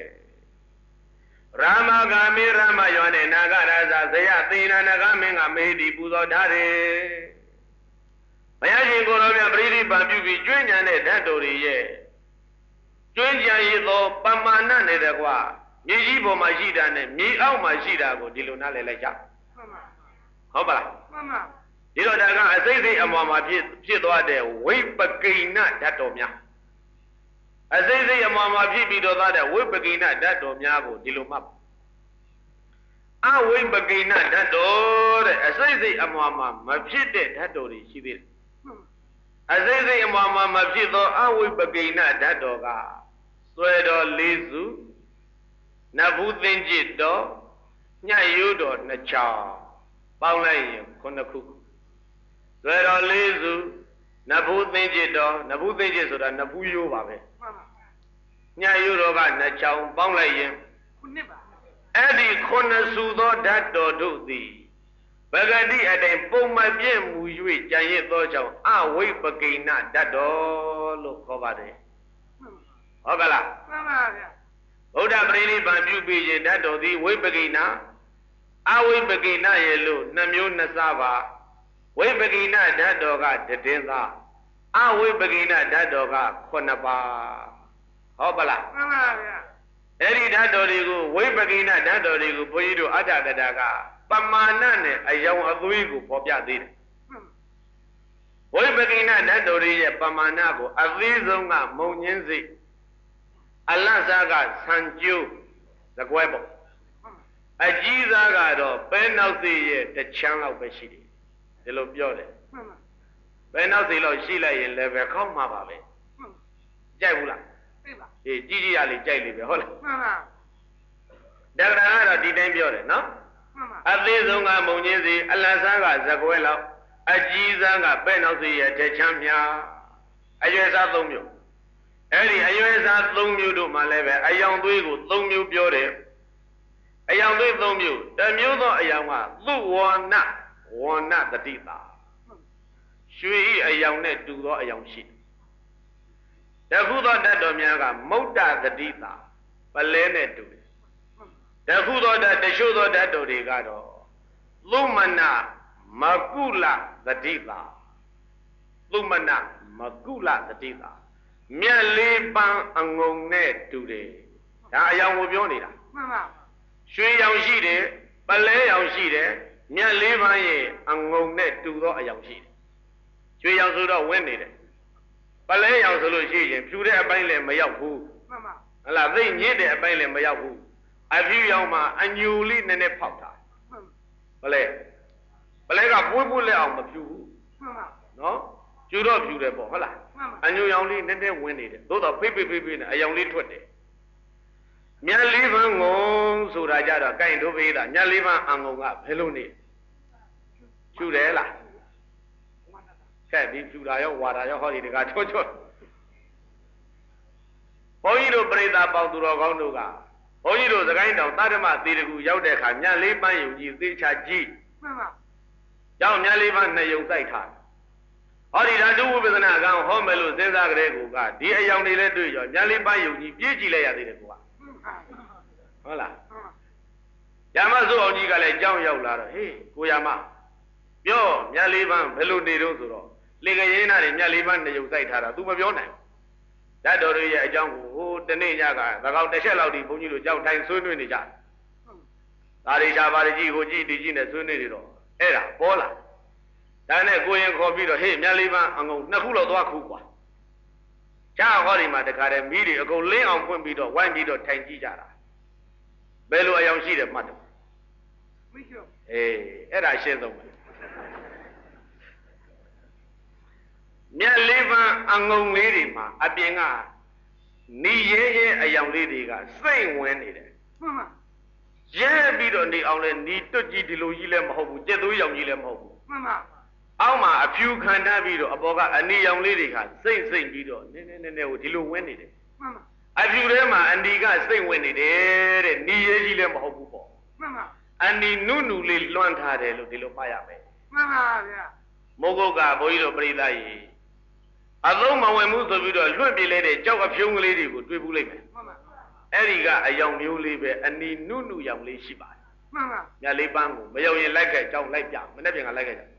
ရာမဂာမိရမယောနဲ့နာဂရာဇဇယသေနနဂါမင်းကမဟိတိပူဇော်ထားတယ်ဘုရားရှင်ကိုယ်တော်မြတ်ပရိနိဗ္ဗာန်ပြုပြီးကျွမ်းဉာဏ်တဲ့ဓာတ်တော်တွေရဲ့ကျွမ်းကြံရသောပမာဏနဲ့တကွာမြေကြီးပေါ်မှာရှိတာနဲ့မြေအောက်မှာရှိတာကိုဒီလိုနားလည်လိုက်ကြမှန်ပါဟုတ်ပါလားမှန်ပါဒီတော့ဒါကအစိမ့်စိမ့်အမွာမှာဖြစ်ဖြစ်သွားတဲ့ဝိပကိဏဓာတ်တော်များအစိမ့်စိမ့်အမွာမှာဖြစ်ပြီးတော့သားတဲ့ဝိပကိဏဓာတ်တော်များကိုဒီလိုမှတ်အဝိပကိဏဓာတ်တော်တဲ့အစိမ့်စိမ့်အမွာမှာမဖြစ်တဲ့ဓာတ်တော်တွေရှိသေးတယ်အစိမ့်စိမ့်အမွာမှာမဖြစ်သောအဝိပကိဏဓာတ်တော်ကစွဲတော်လေးစုနတ်ဘူးသင်္จิตတော်ညရိုးတော်နှစ်ချောင်းပေါင်းလိုက်ရင်ခုနှစ်ခုစွဲတော်လေးစုနတ်ဘူးသင်္จิตတော်နတ်ဘူးသင်္จิตဆိုတာနတ်ဘူးရိုးပါပဲညရိုးတော်ကနှစ်ချောင်းပေါင်းလိုက်ရင်ခုနှစ်ပါအဲ့ဒီခုနှစ်စုသောဓာတ်တော်တို့သည်ပဂတိအတိုင်းပုံမှန်ပြည့်မူ၍ကြံရစ်သောကြောင့်အဝိပကိဏဓာတ်တော်လို့ခေါ်ပါတယ်ဟုတ်ကလားမှန်ပါဗျာဗုဒ္ဓပရိနိဗ္ဗာန်ပြုပြီးရင်ဓာတ်တော်သည်ဝိပကိဏအဝိပကိဏရဲ့လို့နှမျိုးနှစ်စားပါဝိပကိဏဓာတ်တော်ကတည်င်းသားအဝိပကိဏဓာတ်တော်ကခုနှစ်ပါးဟုတ်ပါလားမှန်ပါဗျာအဲ့ဒီဓာတ်တော်တွေကိုဝိပကိဏဓာတ်တော်တွေကိုဘုန်းကြီးတို့အဋ္ဌကတာကပမာဏနဲ့အယောင်အသွေးကိုပေါ်ပြသေးတယ်ဝိပကိဏဓာတ်တော်ရဲ့ပမာဏကိုအသေးဆုံးကမုံညင်းစိတ်အလတ်စားကဆံကျိုးသကွဲပေါ့အကြီးစားကတော့ပဲနောက်စိရဲ့တချမ်းလောက်ပဲရှိတယ်ဒီလိုပြောတယ်ပဲနောက်စိလောက်ရှိလိုက်ရင်လည်းပဲခေါက်မှာပါပဲကြိုက်ဘူးလားသိပါအေးကြီးကြီးရလေးကြိုက်လိမ့်ပဲဟုတ်လားမှန်ပါတက္ကရာကတော့ဒီတိုင်းပြောတယ်နော်မှန်ပါအသေးဆုံးကမုံညင်းစီအလတ်စားကသကွဲလောက်အကြီးစားကပဲနောက်စိရဲ့တချမ်းများအရွယ်စားသုံးမျိုးအဲ့ဒီအရွယ်စားသုံးမျိုးတို့မှလည်းပဲအယောင်သွေးကိုသုံးမျိုးပြောတယ်အယောင်သွေးသုံးမျိုးတစ်မျိုးသောအယောင်ကသုဝဏဝဏတတိတာရွှေဤအယောင်နဲ့တူသောအယောင်ရှိတခုသောဓာတ်တော်များကမုဒ္ဒတတိတာပလဲနဲ့တူတယ်တခုသောဓာတ်တချို့သောဓာတ်တော်တွေကတော့သုမနမကုလတတိတာသုမနမကုလတတိတာမြက်လေးပန်းအငုံနဲ့တူတယ်ဒါအယောင်ကိုပြောနေတာမှန်ပါရွှေရောင်ရှိတယ်ပလဲရောင်ရှိတယ်မြက်လေးပန်းရဲ့အငုံနဲ့တူသောအယောင်ရှိတယ်ရွှေရောင်ဆိုတော့ဝင်းနေတယ်ပလဲရောင်ဆိုလို့ရှိရင်ဖြူတဲ့အပိုင်းလည်းမရောက်ဘူးမှန်ပါဟလားသိညစ်တဲ့အပိုင်းလည်းမရောက်ဘူးအဖြူရောင်မှာအညူလေးနည်းနည်းဖောက်တာပလဲပလဲကပွေးပွေးလက်အောင်မဖြူဘူးမှန်ပါနော်ကျူတော့ဖြူတယ်ပေါ့ဟုတ်လားအညူရောင်လေးနည်းနည်းဝင်နေတယ်သို့တော့ဖိဖိဖိဖိနဲ့အယောင်လေးထွက်တယ်မြတ်လေးပန်းငုံဆိုတာကြတော့ကိုင်တို့ပေးတာမြတ်လေးပန်းအငုံကဘယ်လိုနေဖြူတယ်လားကဲဒီဖြူတာရောဝါတာရောဟောဒီတကာချောချော Boyro Breda Bauduro Gonduga. Boyro the kind of Tadama Tiru Yodeka, Nyaliban, you Zicha G. Young Nyaliban, you say her. All did I do with an account, Homelu, Zenza Greguga, dear young lady, Nyaliban, you Gigi Lea. Hola. Yamazo Nigale, John Yola, hey, Kuyama. Yo, Nyaliban, Pelu Niduzuro. Ligayena and Nyaliban, you say her, do of your name. That or a young who the Naga, the out the shell out the Bunyu, Jow time soon in the jar. Arisha Variji, Hoji, the Gina Suniro. Era, Bola. Then a going copy to him, Nyaliban, and Nakulo Dwakua. Cha Horima, the Karen Midi, go lay on one bit or one bit or ten Gijara. Bello, I am see the mother. Eh, Era said the one. Nyaliban Angong lady, ma, a being a Ni a young lady, same when it. Yeah, be on the island, need to Gidilu Yilem Hobu, Jedu Young Yilem Hobu. Alma, a few kind of video about a new young lady, same same video, Dilu when it. A few Rema and the guys same when it is, and Nia Yilem Hobu. And the Nunu Lil Lontade, Lilo Payabe. Mogoga, Boilo Breda. Although my moves of video, should be lady, joke of young lady would be bullying. Eriga, a young new labor, and the new young lady Shiba. Yalibango, but you like a joke like young, whenever I like it.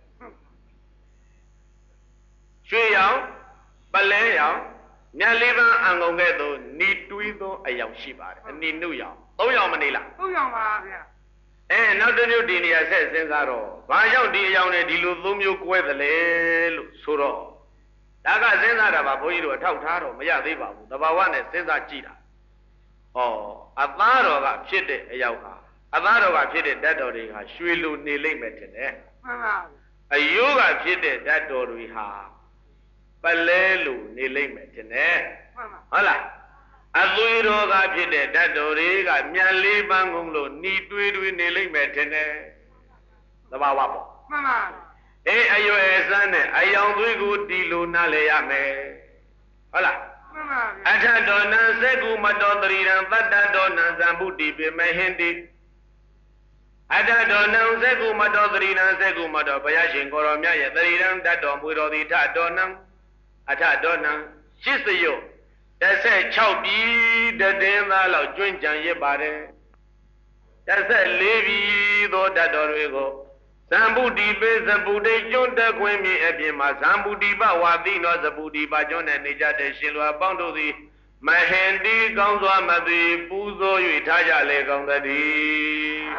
Shui young, Balay young, Nyaliban and Longedo need to either a young Shiba, and need new young. Oh, young Manila. Oh, young Maria. And not the new Dinia says, Senzaro. Why young dear young Diluzum you quit the lay Suro. Daga Zenara Boyro, a Tautaro, Mayadiva, the Bawan, Senza Chita. Oh, a Varo got chitted a Yauka. A Varo got chitted that door, Shuilu Nilim Metene. A Yoga chitted that door we have. Palelu Nilim Metene. Hola. A Luiro got chitted that door, got Miali Bangulo, need to do Nilim Metene. The Bawapo. Eh, ayo esane, ayang tuiku dilu naleyame. Hola. Acha dona segu madodriran pada dona zambuti be mahindi. Acha dona segu madodriran segu mado bayashin koromya ye dariran dadon buirodi ta donam. Acha dona shisayo. Dase chaubi daden da lao junjan ye bare. Dase levi do dadorwego. Zambuti be Zambuti Jonda Quemi Ebima, Zambuti Bawadi, no Zabuti Bajon and Nijade Shilwa Bondo, my handy Gonzo Madi, Puzo, Itaja leg on the D.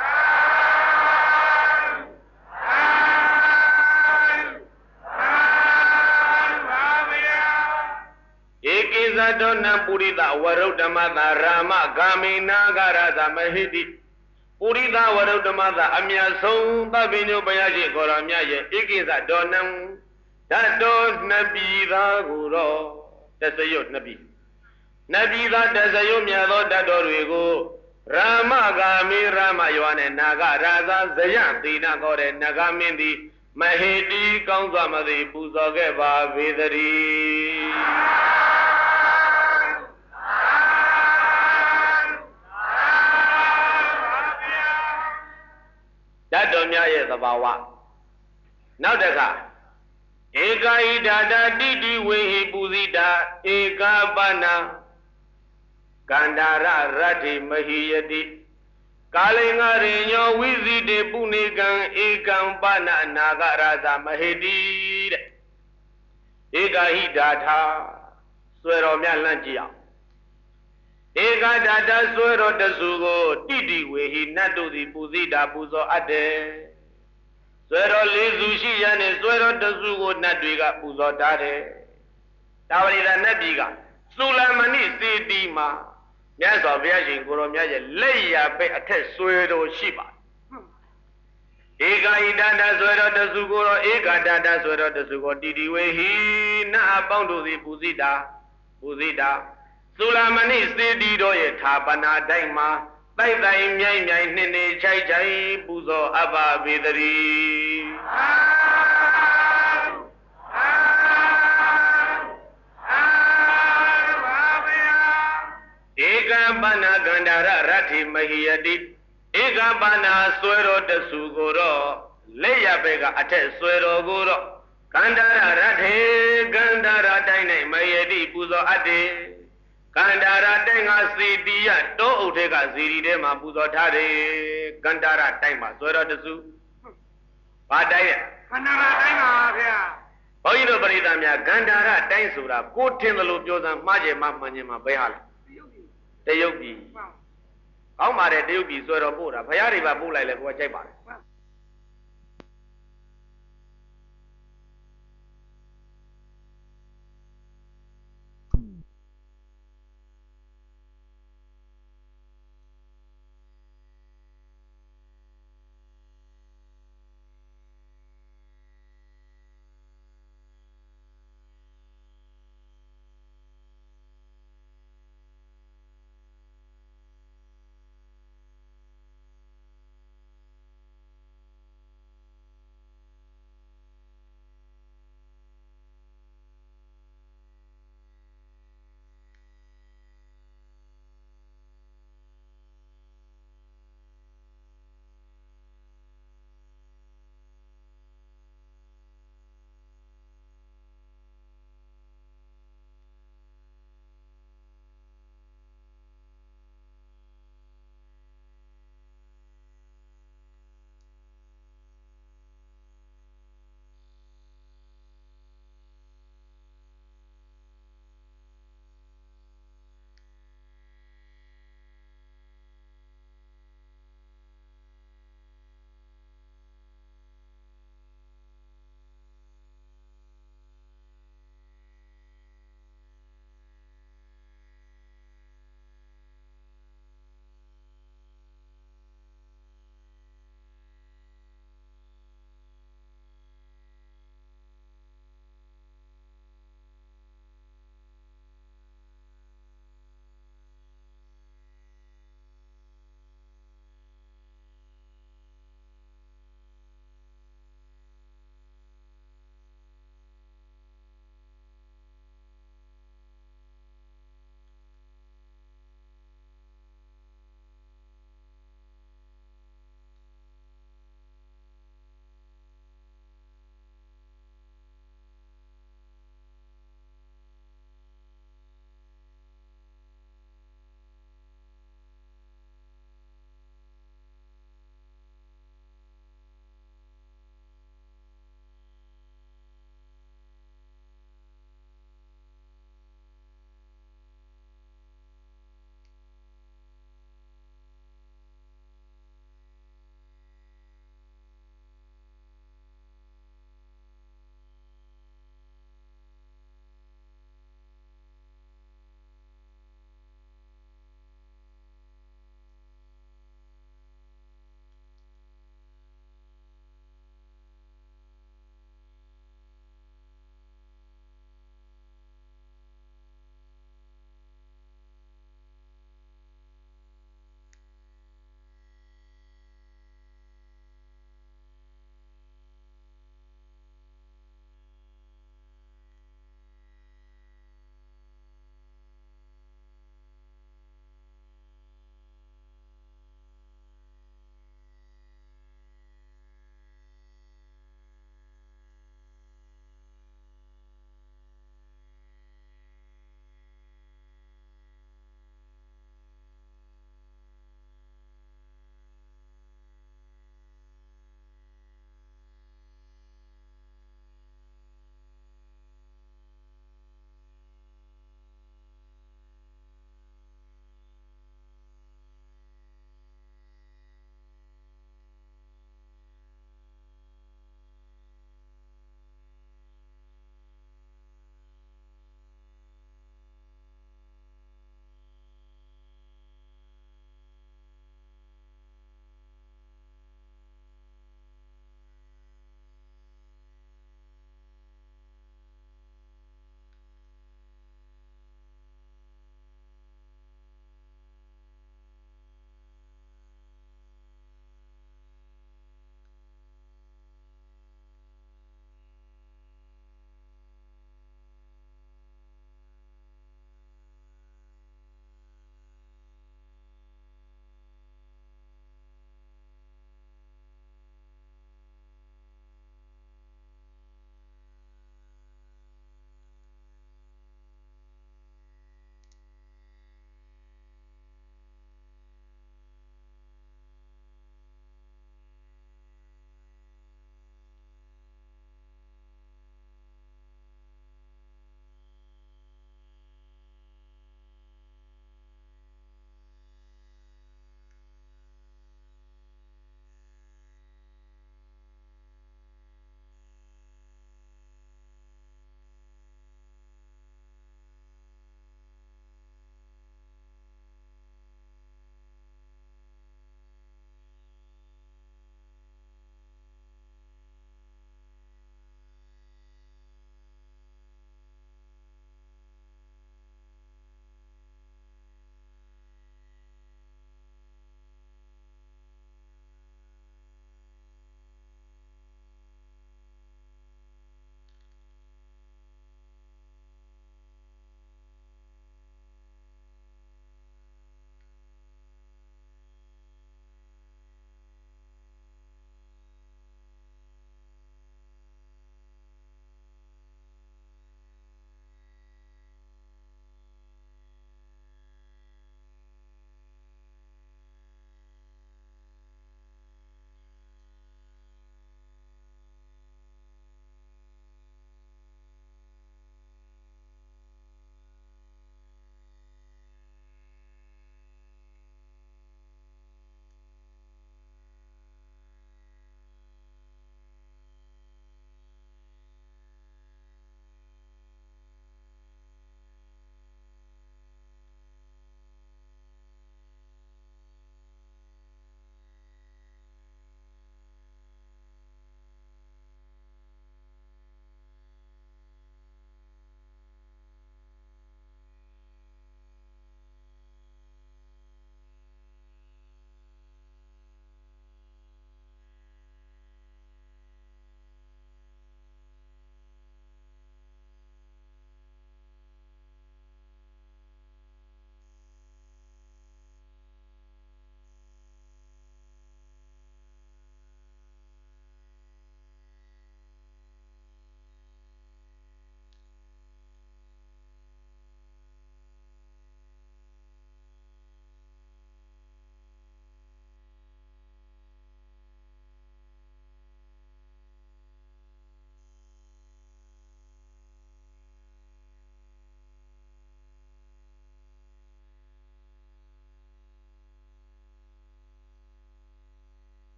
Ekiza Donna Purida, Waruda Mada Rama, Gami Nagara, Mahidi. Urida waro the mother, Amia so, Babino Bayaji, Goramia, Igiza Donam, that don't Nabi the Guru, that's a yot Nabi. Nabi that does a yomia, that Dorigo, Rama Gami, Rama Yuan and Naga, Raza, Zayan, Dina Gore, Nagamindi, Mahedi, Kanzamadi, Puzogeva, Vidari. That don't ya the Bawa. Now the car. Eka Ida Didi Wehi Buzida, Eka Bana Gandara Rati Mahiyadi Kalinga Reno Wizi de Punigan, Ekam Bana Nagaraza Mahedi Eka Hidata Swero Mialangia. Ega dada suero de sugo, didi wehi nadu di buzida buzo ade. Suero lizushi yane suero de sugo naduiga buzo dade. Tawalida nabiga, sulamani sidima. Nyazo viaji nguro myaje leya be ate suero shiba. Ega idada suero de sugo, ega dada suero de sugo, didi wehi na abondo di buzida, buzida. Sulamani Sidi Doye Tapana Daima, by thy Myai Nini Chai Chai, Buzo Abba Vidari. ရရတ္ထိမဟိယတိဧကပါဏာဆွဲတော်တဆူကိုတော့လက်ရဘက်ကအထက်ဆွဲတော်ကိုတော့ကန္တာရရထေကန္တာရတိုင်း၌မဟိယတိပူဇော်အပ်တယ်ကန္တာရတိုင်းကစီတီယတောအုပ်ထဲကဇီရီထဲမှာပူဇော်ထားတယ်ကန္တာရတိုင်းမှာဆွဲတော်တဆူဘာတိုင်းရကန္တာရတိုင်းပါဗျာဘုန်းကြီးတို့ပရိသတ်များကန္တာရတိုင်းဆိုတာကိုထင်သလိုပြောစမ်းမှားကြမှာမှန်ကြမှာဘယ်ဟာလဲတရုတ်ပြည်ကောင်းပါတယ်တရုတ်ပြည်ဆွဲတော်ပို့တာဘုရားတွေပါပို့လိုက်လဲကိုယ်ကကြိုက်ပါတယ်